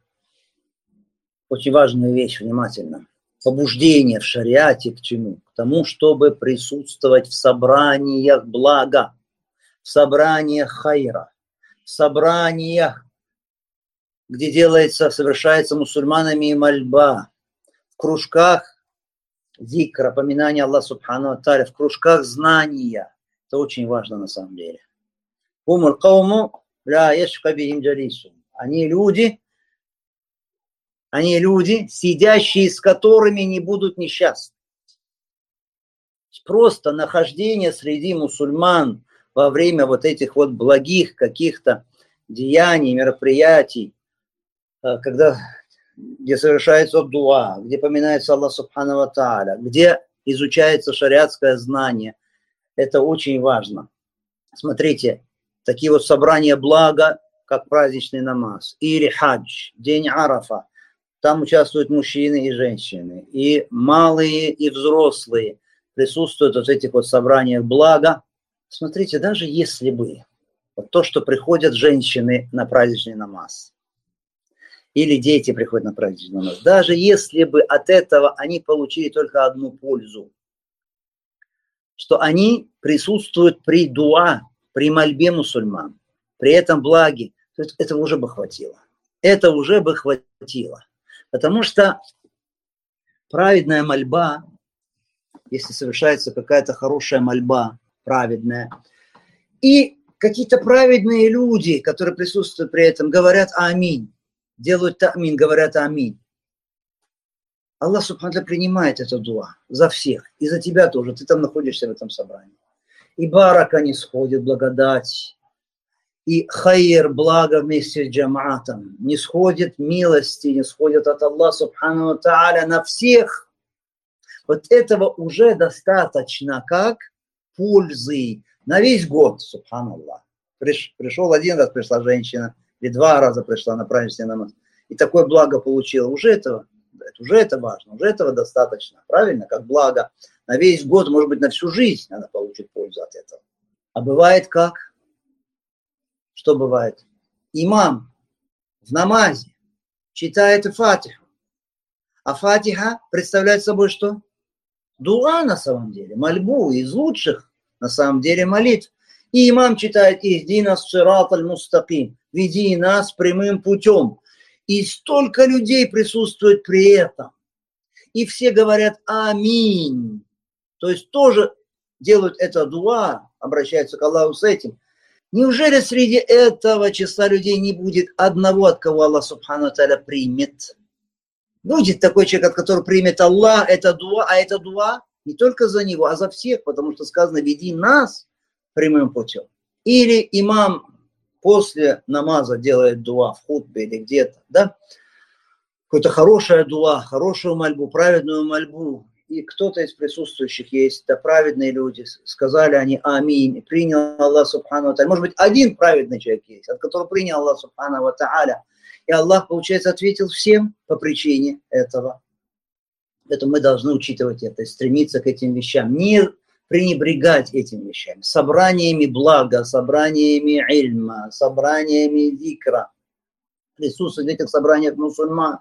очень важную вещь, внимательно. Побуждение в шариате к чему? К тому, чтобы присутствовать в собраниях блага, в собраниях хайра, в собраниях, где делается, совершается мусульманами мольба, в кружках зикра, поминания Аллаха субхану ва тааля, в кружках знания. Это очень важно на самом деле. Умур кауму ля яшка бихим джалису. Они люди, они люди, сидящие с которыми не будут несчастны. Просто нахождение среди мусульман во время вот этих вот благих каких-то деяний, мероприятий, когда, где совершается дуа, где поминается Аллах субхану ва тааля, где изучается шариатское знание, это очень важно. Смотрите, такие вот собрания блага, как праздничный намаз, или хадж, день Арафа, там участвуют мужчины и женщины, и малые, и взрослые присутствуют в этих вот собраниях блага. Смотрите, даже если бы вот то, что приходят женщины на праздничный намаз, или дети приходят на праздничный намаз, даже если бы от этого они получили только одну пользу, что они присутствуют при дуа, при мольбе мусульман, при этом благе, то этого уже бы хватило. Это уже бы хватило. Потому что праведная мольба, если совершается какая-то хорошая мольба, праведная, и какие-то праведные люди, которые присутствуют при этом, говорят аминь, делают тамин, говорят аминь. Аллах субхану ва тааля принимает это дуа за всех, и за тебя тоже, ты там находишься в этом собрании. И барака не сходит, благодать, и хайр, благо вместе с джамаатом, не сходит милости, не сходит от Аллаха субхану ва тааля на всех. Вот этого уже достаточно как пользы на весь год, субханаллах. Приш, пришел один раз, пришла женщина, или два раза пришла на праздничный намаз, и такое благо получила. Уже этого, Уже это важно, уже этого достаточно. Правильно? Как благо. На весь год, может быть, на всю жизнь она получит пользу от этого. А бывает как? Что бывает? Имам в намазе читает фатиху. А фатиха представляет собой что? Дуа на самом деле, мольбу из лучших на самом деле молитв. И имам читает «Ихдина ссират аль-мустаким», «Веди нас прямым путем». И столько людей присутствует при этом. И все говорят «Аминь». То есть тоже делают это дуа, обращаются к Аллаху с этим. Неужели среди этого числа людей не будет одного, от кого Аллах Субхану ва Тааля примет? Будет такой человек, от которого примет Аллах, это дуа, а это дуа не только за него, а за всех, потому что сказано «Веди нас прямым путем». Или имам после намаза делает дуа в хутбе или где-то, да? Какое-то хорошее дуа, хорошую мольбу, праведную мольбу. И кто-то из присутствующих есть, да, праведные люди, сказали они аминь, принял Аллах Субхану ва Тааля. Может быть, один праведный человек есть, от которого принял Аллах Субхану ва Тааля. И Аллах, получается, ответил всем по причине этого. Поэтому мы должны учитывать это, стремиться к этим вещам, не пренебрегать этими вещами. Собраниями блага, собраниями ильма, собраниями зикра. Присутствовать в этих собраниях мусульман.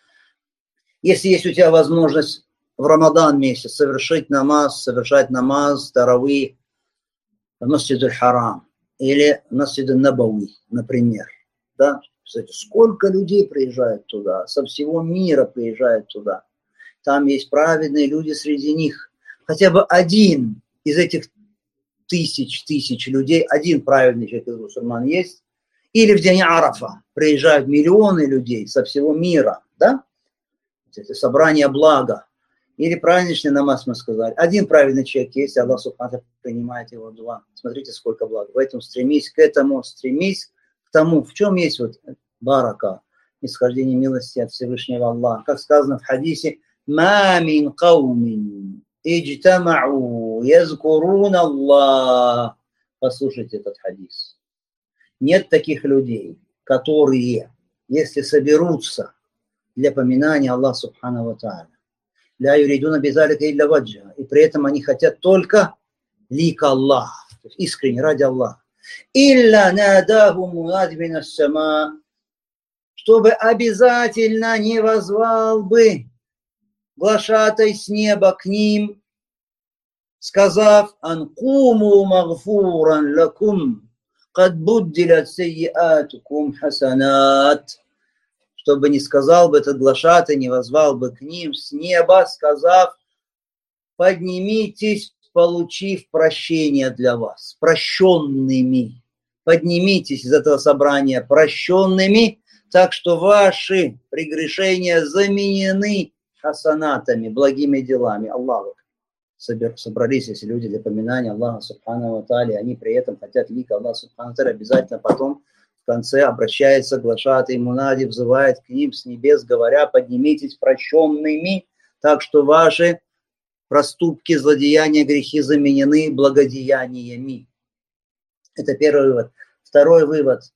Если есть у тебя возможность в Рамадан месяц совершить намаз, совершать намаз, таравih в Масджид аль-Харам или Масджид аль-Набави, например. Да? Кстати, сколько людей приезжает туда, со всего мира приезжает туда. Там есть праведные люди среди них. Хотя бы один из этих тысяч, тысяч людей, один праведный человек из мусульман есть. Или в день Арафа приезжают миллионы людей со всего мира. Да? Это собрание блага. Или праздничный намаз, мы сказали. Один праведный человек есть, Аллах Субхану принимает его дуа. Смотрите, сколько блага. Поэтому стремись к этому, стремись к тому, в чем есть вот барака, исхождение милости от Всевышнего Аллаха. Как сказано в хадисе, «Ма мин каумин иджтамау язкурун Аллах». Послушайте этот хадис. Нет таких людей, которые, если соберутся для поминания Аллаха Субхану ва Тааля, ля юридуна бизалика илля ваджа, и при этом они хотят только лика Аллаха, то есть искренне ради Аллаха. Илля надаху мунад мин ас-сама, чтобы обязательно не возвал бы глашатай с неба к ним, сказав анкуму магфуран лакум кад буддилят сайятукум хасанат, чтобы не сказал бы этот глашатай, не возвал бы к ним с неба, сказав, поднимитесь, получив прощение для вас, прощенными. Поднимитесь из этого собрания прощенными, так что ваши прегрешения заменены хасанатами, благими делами. Аллаху. Собрались эти люди для поминания Аллаха Субхану ва Тааля, они при этом хотят лика Аллаха Субхану ва Тааля, обязательно потом в конце обращается к глашатай мунади, взывает к ним с небес, говоря, поднимитесь прощенными, так что ваши проступки, злодеяния, грехи заменены благодеяниями. Это первый вывод. Второй вывод.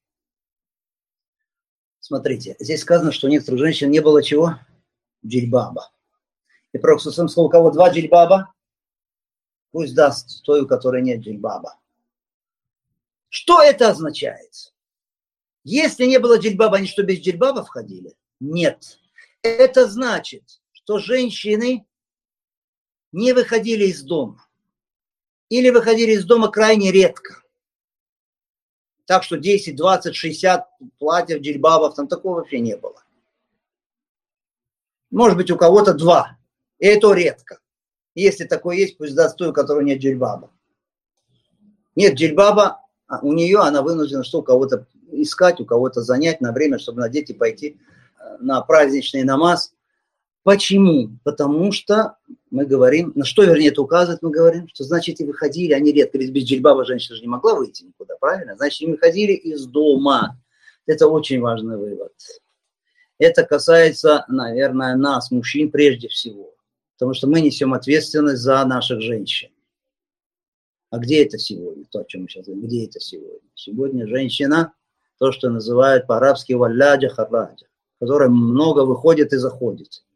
Смотрите, здесь сказано, что у некоторых женщин не было чего? Джильбаба. И Пророк сказал, у кого два джильбаба, пусть даст той, у которой нет джильбаба. Что это означает? Если не было джильбаба, они что, без джильбаба входили? Нет. Это значит, что женщины не выходили из дома. Или выходили из дома крайне редко. Так что десять, двадцать, шестьдесят платьев, джильбабов, там такого вообще не было. Может быть, у кого-то два. И это редко. Если такое есть, пусть даст той, у которой нет джильбаба. Нет джильбаба, а у нее она вынуждена что у кого-то искать, у кого-то занять на время, чтобы надеть и пойти на праздничный намаз. Почему? Потому что мы говорим, на что, вернее, это указывает, мы говорим, что, значит, и выходили, они редко, ведь без джильбаба женщина же не могла выйти никуда, правильно? Значит, и выходили из дома. Это очень важный вывод. Это касается, наверное, нас, мужчин, прежде всего, потому что мы несем ответственность за наших женщин. А где это сегодня? То, о чем мы сейчас говорим, где это сегодня? Сегодня женщина, то, что называют по-арабски валляджа хараджа, которая много выходит и заходит.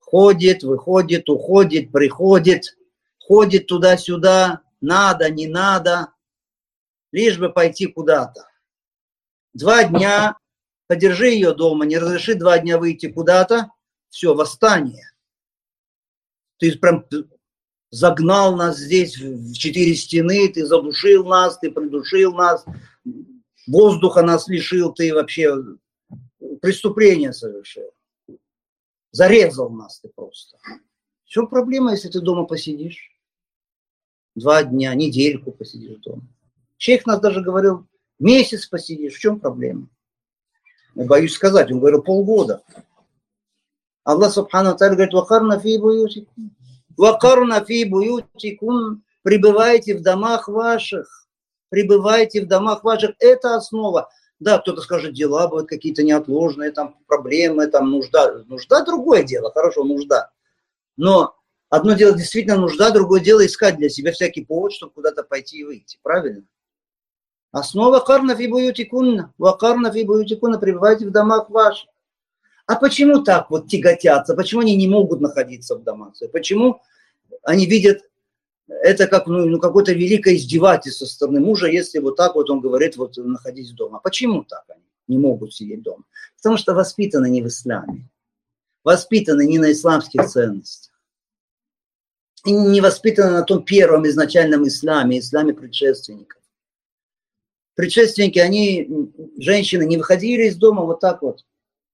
ходит, выходит, уходит, приходит, ходит туда-сюда, надо, не надо, лишь бы пойти куда-то. Два дня подержи ее дома, не разреши два дня выйти куда-то, все, восстание. Ты прям загнал нас здесь в четыре стены, ты задушил нас, ты придушил нас, воздуха нас лишил, ты вообще преступление совершил. Зарезал нас ты просто. В чем проблема, если ты дома посидишь? Два дня, недельку посидишь дома. Шейх нас даже говорил, месяц посидишь, в чем проблема? Я боюсь сказать, он говорил полгода. Аллах субхану ва тааля говорит, вакарна фи буютикум. Вакарна фи буютикум. Пребывайте в домах ваших. Пребывайте в домах ваших. Это основа. Да, кто-то скажет, дела будут какие-то неотложные, там проблемы, там нужда. Нужда другое дело, хорошо, нужда. Но одно дело действительно нужда, другое дело искать для себя всякий повод, чтобы куда-то пойти и выйти. Правильно? Основа карна фи буютикунна. Вакарна фи буютикунна. Пребывайте в домах ваших. А почему так вот тяготятся? Почему они не могут находиться в домах? Почему они видят это как ну, ну, какое-то великое издевательство со стороны мужа, если вот так вот он говорит, вот находись дома. Почему так они не могут сидеть дома? Потому что воспитаны не в исламе. Воспитаны не на исламских ценностях. И не воспитаны на том первом изначальном исламе, исламе предшественников. Предшественники, они, женщины, не выходили из дома вот так вот.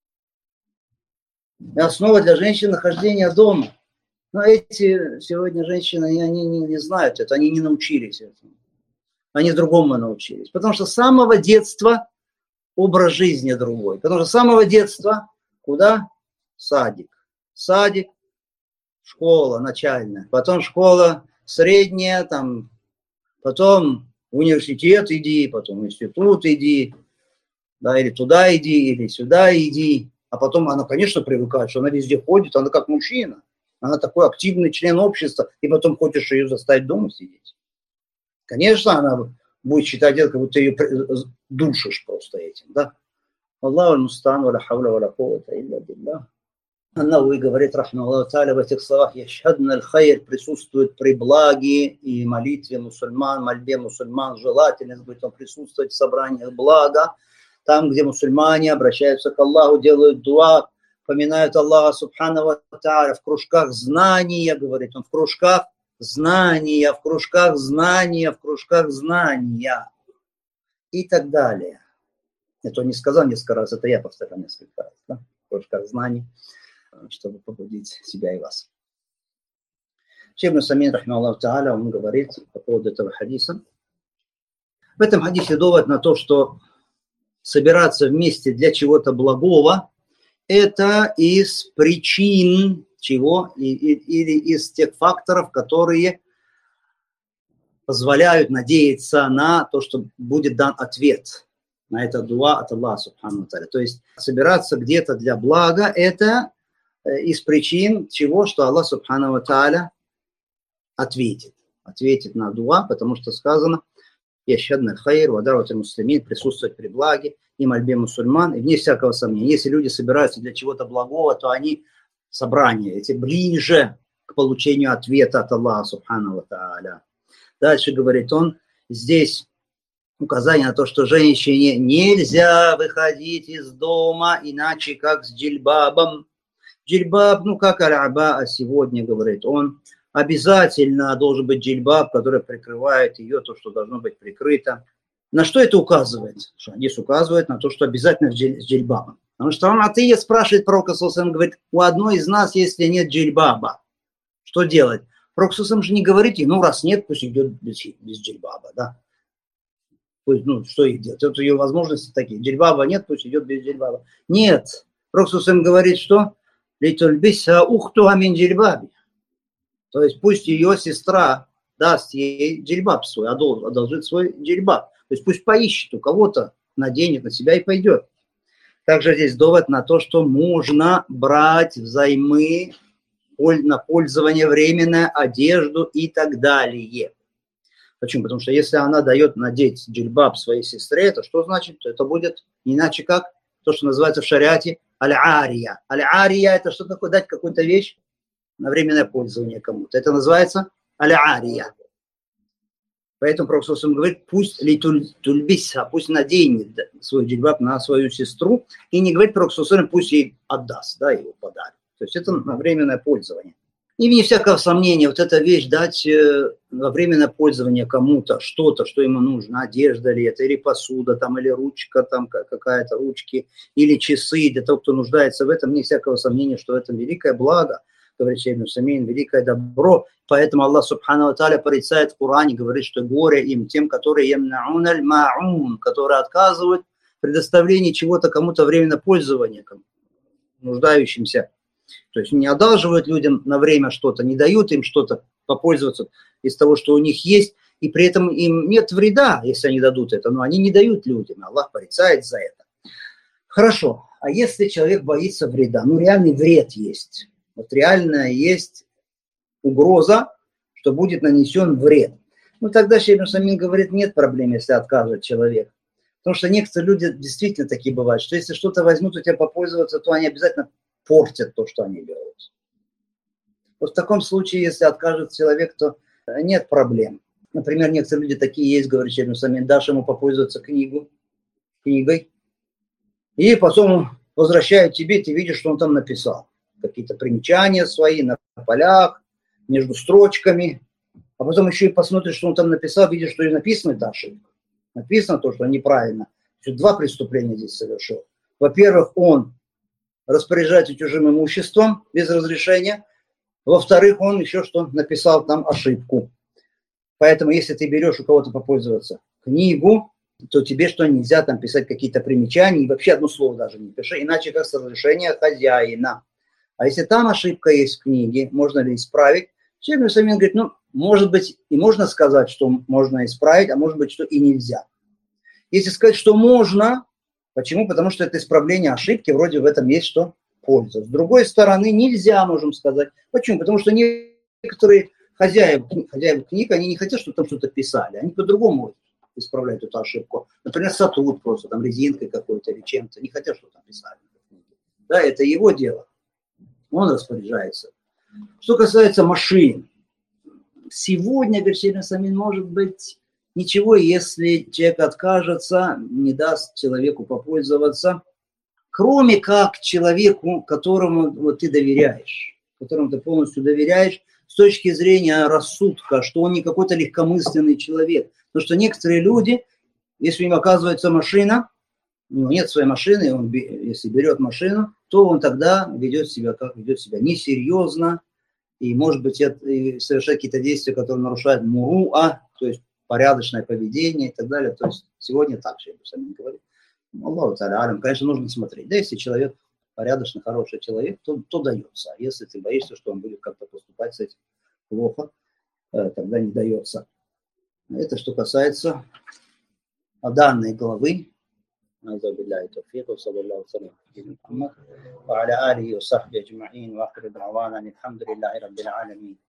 И основа для женщин нахождения дома. Но эти сегодня женщины, они, они не, не знают это, они не научились этому. Они другому научились. Потому что с самого детства образ жизни другой. Потому что с самого детства куда? Садик. Садик, школа начальная, потом школа средняя, там, потом университет иди, потом институт иди, да, или туда иди, или сюда иди. А потом она, конечно, привыкает, что она везде ходит, она как мужчина. Она такой активный член общества, и потом хочешь ее заставить дома сидеть. Конечно, она будет считать это, как будто ее душишь просто этим, да. Аллаху аль-муста'ан, ва ла хавля ва ла куввата илля биллах. Аннаху говорит, рахмаллаху тааля, в этих словах яшхадна аль-хайр, присутствует при благе и молитве мусульман, мольбе мусульман, желательно будет он присутствовать в собраниях блага, там, где мусульмане обращаются к Аллаху, делают дуа, поминают Аллаха субхану ва тааля, в кружках знания, говорит он, в кружках знания, в кружках знания, в кружках знания и так далее. Это он не сказал несколько раз, это я повторял несколько раз, да? В кружках знаний, чтобы побудить себя и вас. Шейх ибн Усаймин, рахимахуллаху тааля, он говорит по поводу этого хадиса. В этом хадисе довод на то, что собираться вместе для чего-то благого, это из причин чего? И, и, или из тех факторов, которые позволяют надеяться на то, что будет дан ответ на это дуа от Аллаха субхану ва тааля. То есть собираться где-то для блага, это из причин чего? Что Аллах субхану ва тааля ответит. Ответит на дуа, потому что сказано яшхадна аль-хайр ва да'ват аль-муслимин, присутствовать при благе и мольбе мусульман. И вне всякого сомнения, если люди собираются для чего-то благого, то они, собрания эти, ближе к получению ответа от Аллаха субхану ва тааля. Дальше говорит он, здесь указание на то, что женщине нельзя выходить из дома иначе как с джильбабом. Джильбаб, ну как аль-аба, а сегодня, говорит он, обязательно должен быть джильбаб, который прикрывает ее, то, что должно быть прикрыто. На что это указывает? Хадис указывает на то, что обязательно с джильбабом. Потому что он Атия спрашивает пророка, он говорит, у одной из нас, если нет джильбаба, что делать? Пророк же не говорит, ну раз нет, пусть идет без, без джильбаба, да. Пусть, ну что их делать? Это ее возможности такие. Джильбаба нет, пусть идет без джильбаба. Нет. Пророк говорит, что литульбиса ухтуа мин джильбаби. То есть пусть ее сестра даст ей джильбаб свой, одолжит свой джильбаб. То есть пусть поищет у кого-то, наденет на себя и пойдет. Также здесь довод на то, что можно брать взаймы на пользование временное, одежду и так далее. Почему? Потому что если она дает надеть джильбаб своей сестре, то что значит? Это будет иначе как то, что называется в шариате Аль-ария. Аль-ария это что такое? Дать какую-то вещь на временное пользование кому-то. Это называется аль-ария. Поэтому Пророк говорит, пусть ли тульбиса, пусть наденет свой джильбаб на свою сестру, и не говорит Пророк, пусть ей отдаст, да, его подарит. То есть это на временное пользование. И вне всякого сомнения, вот эта вещь дать во временное пользование кому-то что-то, что ему нужно, одежда ли это, или посуда, там, или ручка, там какая-то ручки, или часы для того, кто нуждается в этом, вне всякого сомнения, что это великое благо, говорит Шейх ибн Усаймин, великое добро. Поэтому Аллах Субхану ва Тааля порицает в Коране, говорит, что горе им, тем, которые ямнаун аль-маун, которые отказывают в предоставлении чего-то кому-то временно пользования, нуждающимся. То есть не одалживают людям на время что-то, не дают им что-то попользоваться из того, что у них есть, и при этом им нет вреда, если они дадут это, но они не дают людям. Аллах порицает за это. Хорошо, а если человек боится вреда, ну реальный вред есть, вот реально есть угроза, что будет нанесен вред. Ну тогда Шейх ибн Усаймин говорит, нет проблем, если откажет человек. Потому что некоторые люди действительно такие бывают, что если что-то возьмут у тебя попользоваться, то они обязательно портят то, что они берут. Вот в таком случае, если откажет человек, то нет проблем. Например, некоторые люди такие есть, говорят Шейх ибн Усаймин, дашь ему попользоваться книгу, книгой, и потом возвращают тебе, ты видишь, что он там написал. Какие-то примечания свои на полях, между строчками, а потом еще и посмотришь, что он там написал, видишь, что и написано это ошибка. Написано то, что неправильно. Два преступления здесь совершил. Во-первых, он распоряжается чужим имуществом без разрешения. Во-вторых, он еще что написал там ошибку. Поэтому, если ты берешь у кого-то попользоваться книгу, то тебе что нельзя там писать какие-то примечания, и вообще одно слово даже не пиши, иначе как с разрешения хозяина. А если там ошибка есть в книге, можно ли исправить? Шейх ибн Усаймин говорит, ну, может быть, и можно сказать, что можно исправить, а может быть, что и нельзя. Если сказать, что можно, почему? Потому что это исправление ошибки, вроде в этом есть что польза. С другой стороны, нельзя, можем сказать. Почему? Потому что некоторые хозяева, хозяева книг, они не хотят, чтобы там что-то писали, они по-другому исправляют эту ошибку. Например, сотрут просто там резинкой какой-то или чем-то, не хотят, чтобы там писали. Да, это его дело. Он распоряжается. Что касается машин. Сегодня, говорит Шейх ибн Усаймин, может быть ничего, если человек откажется, не даст человеку попользоваться, кроме как человеку, которому вот, ты доверяешь, которому ты полностью доверяешь, с точки зрения рассудка, что он не какой-то легкомысленный человек. Потому что некоторые люди, если им оказывается машина, у него нет своей машины, он, если берет машину, то он тогда ведет себя, как ведет себя несерьезно, и, может быть, это, и совершает какие-то действия, которые нарушают муруа, то есть порядочное поведение и так далее. То есть сегодня так, Шейх ибн Усаймин говорит. Аллаху та'аля алям, конечно, нужно смотреть. Да, если человек порядочный, хороший человек, то, то дается. А если ты боишься, что он будет как-то поступать с этим плохо, тогда не дается. Это что касается данной главы. هذا بالله التوفيق وصلى الله وسلم على سيدنا محمد وعلى آله وصحبه أجمعين وآخر دعوانا الحمد لله رب العالمين.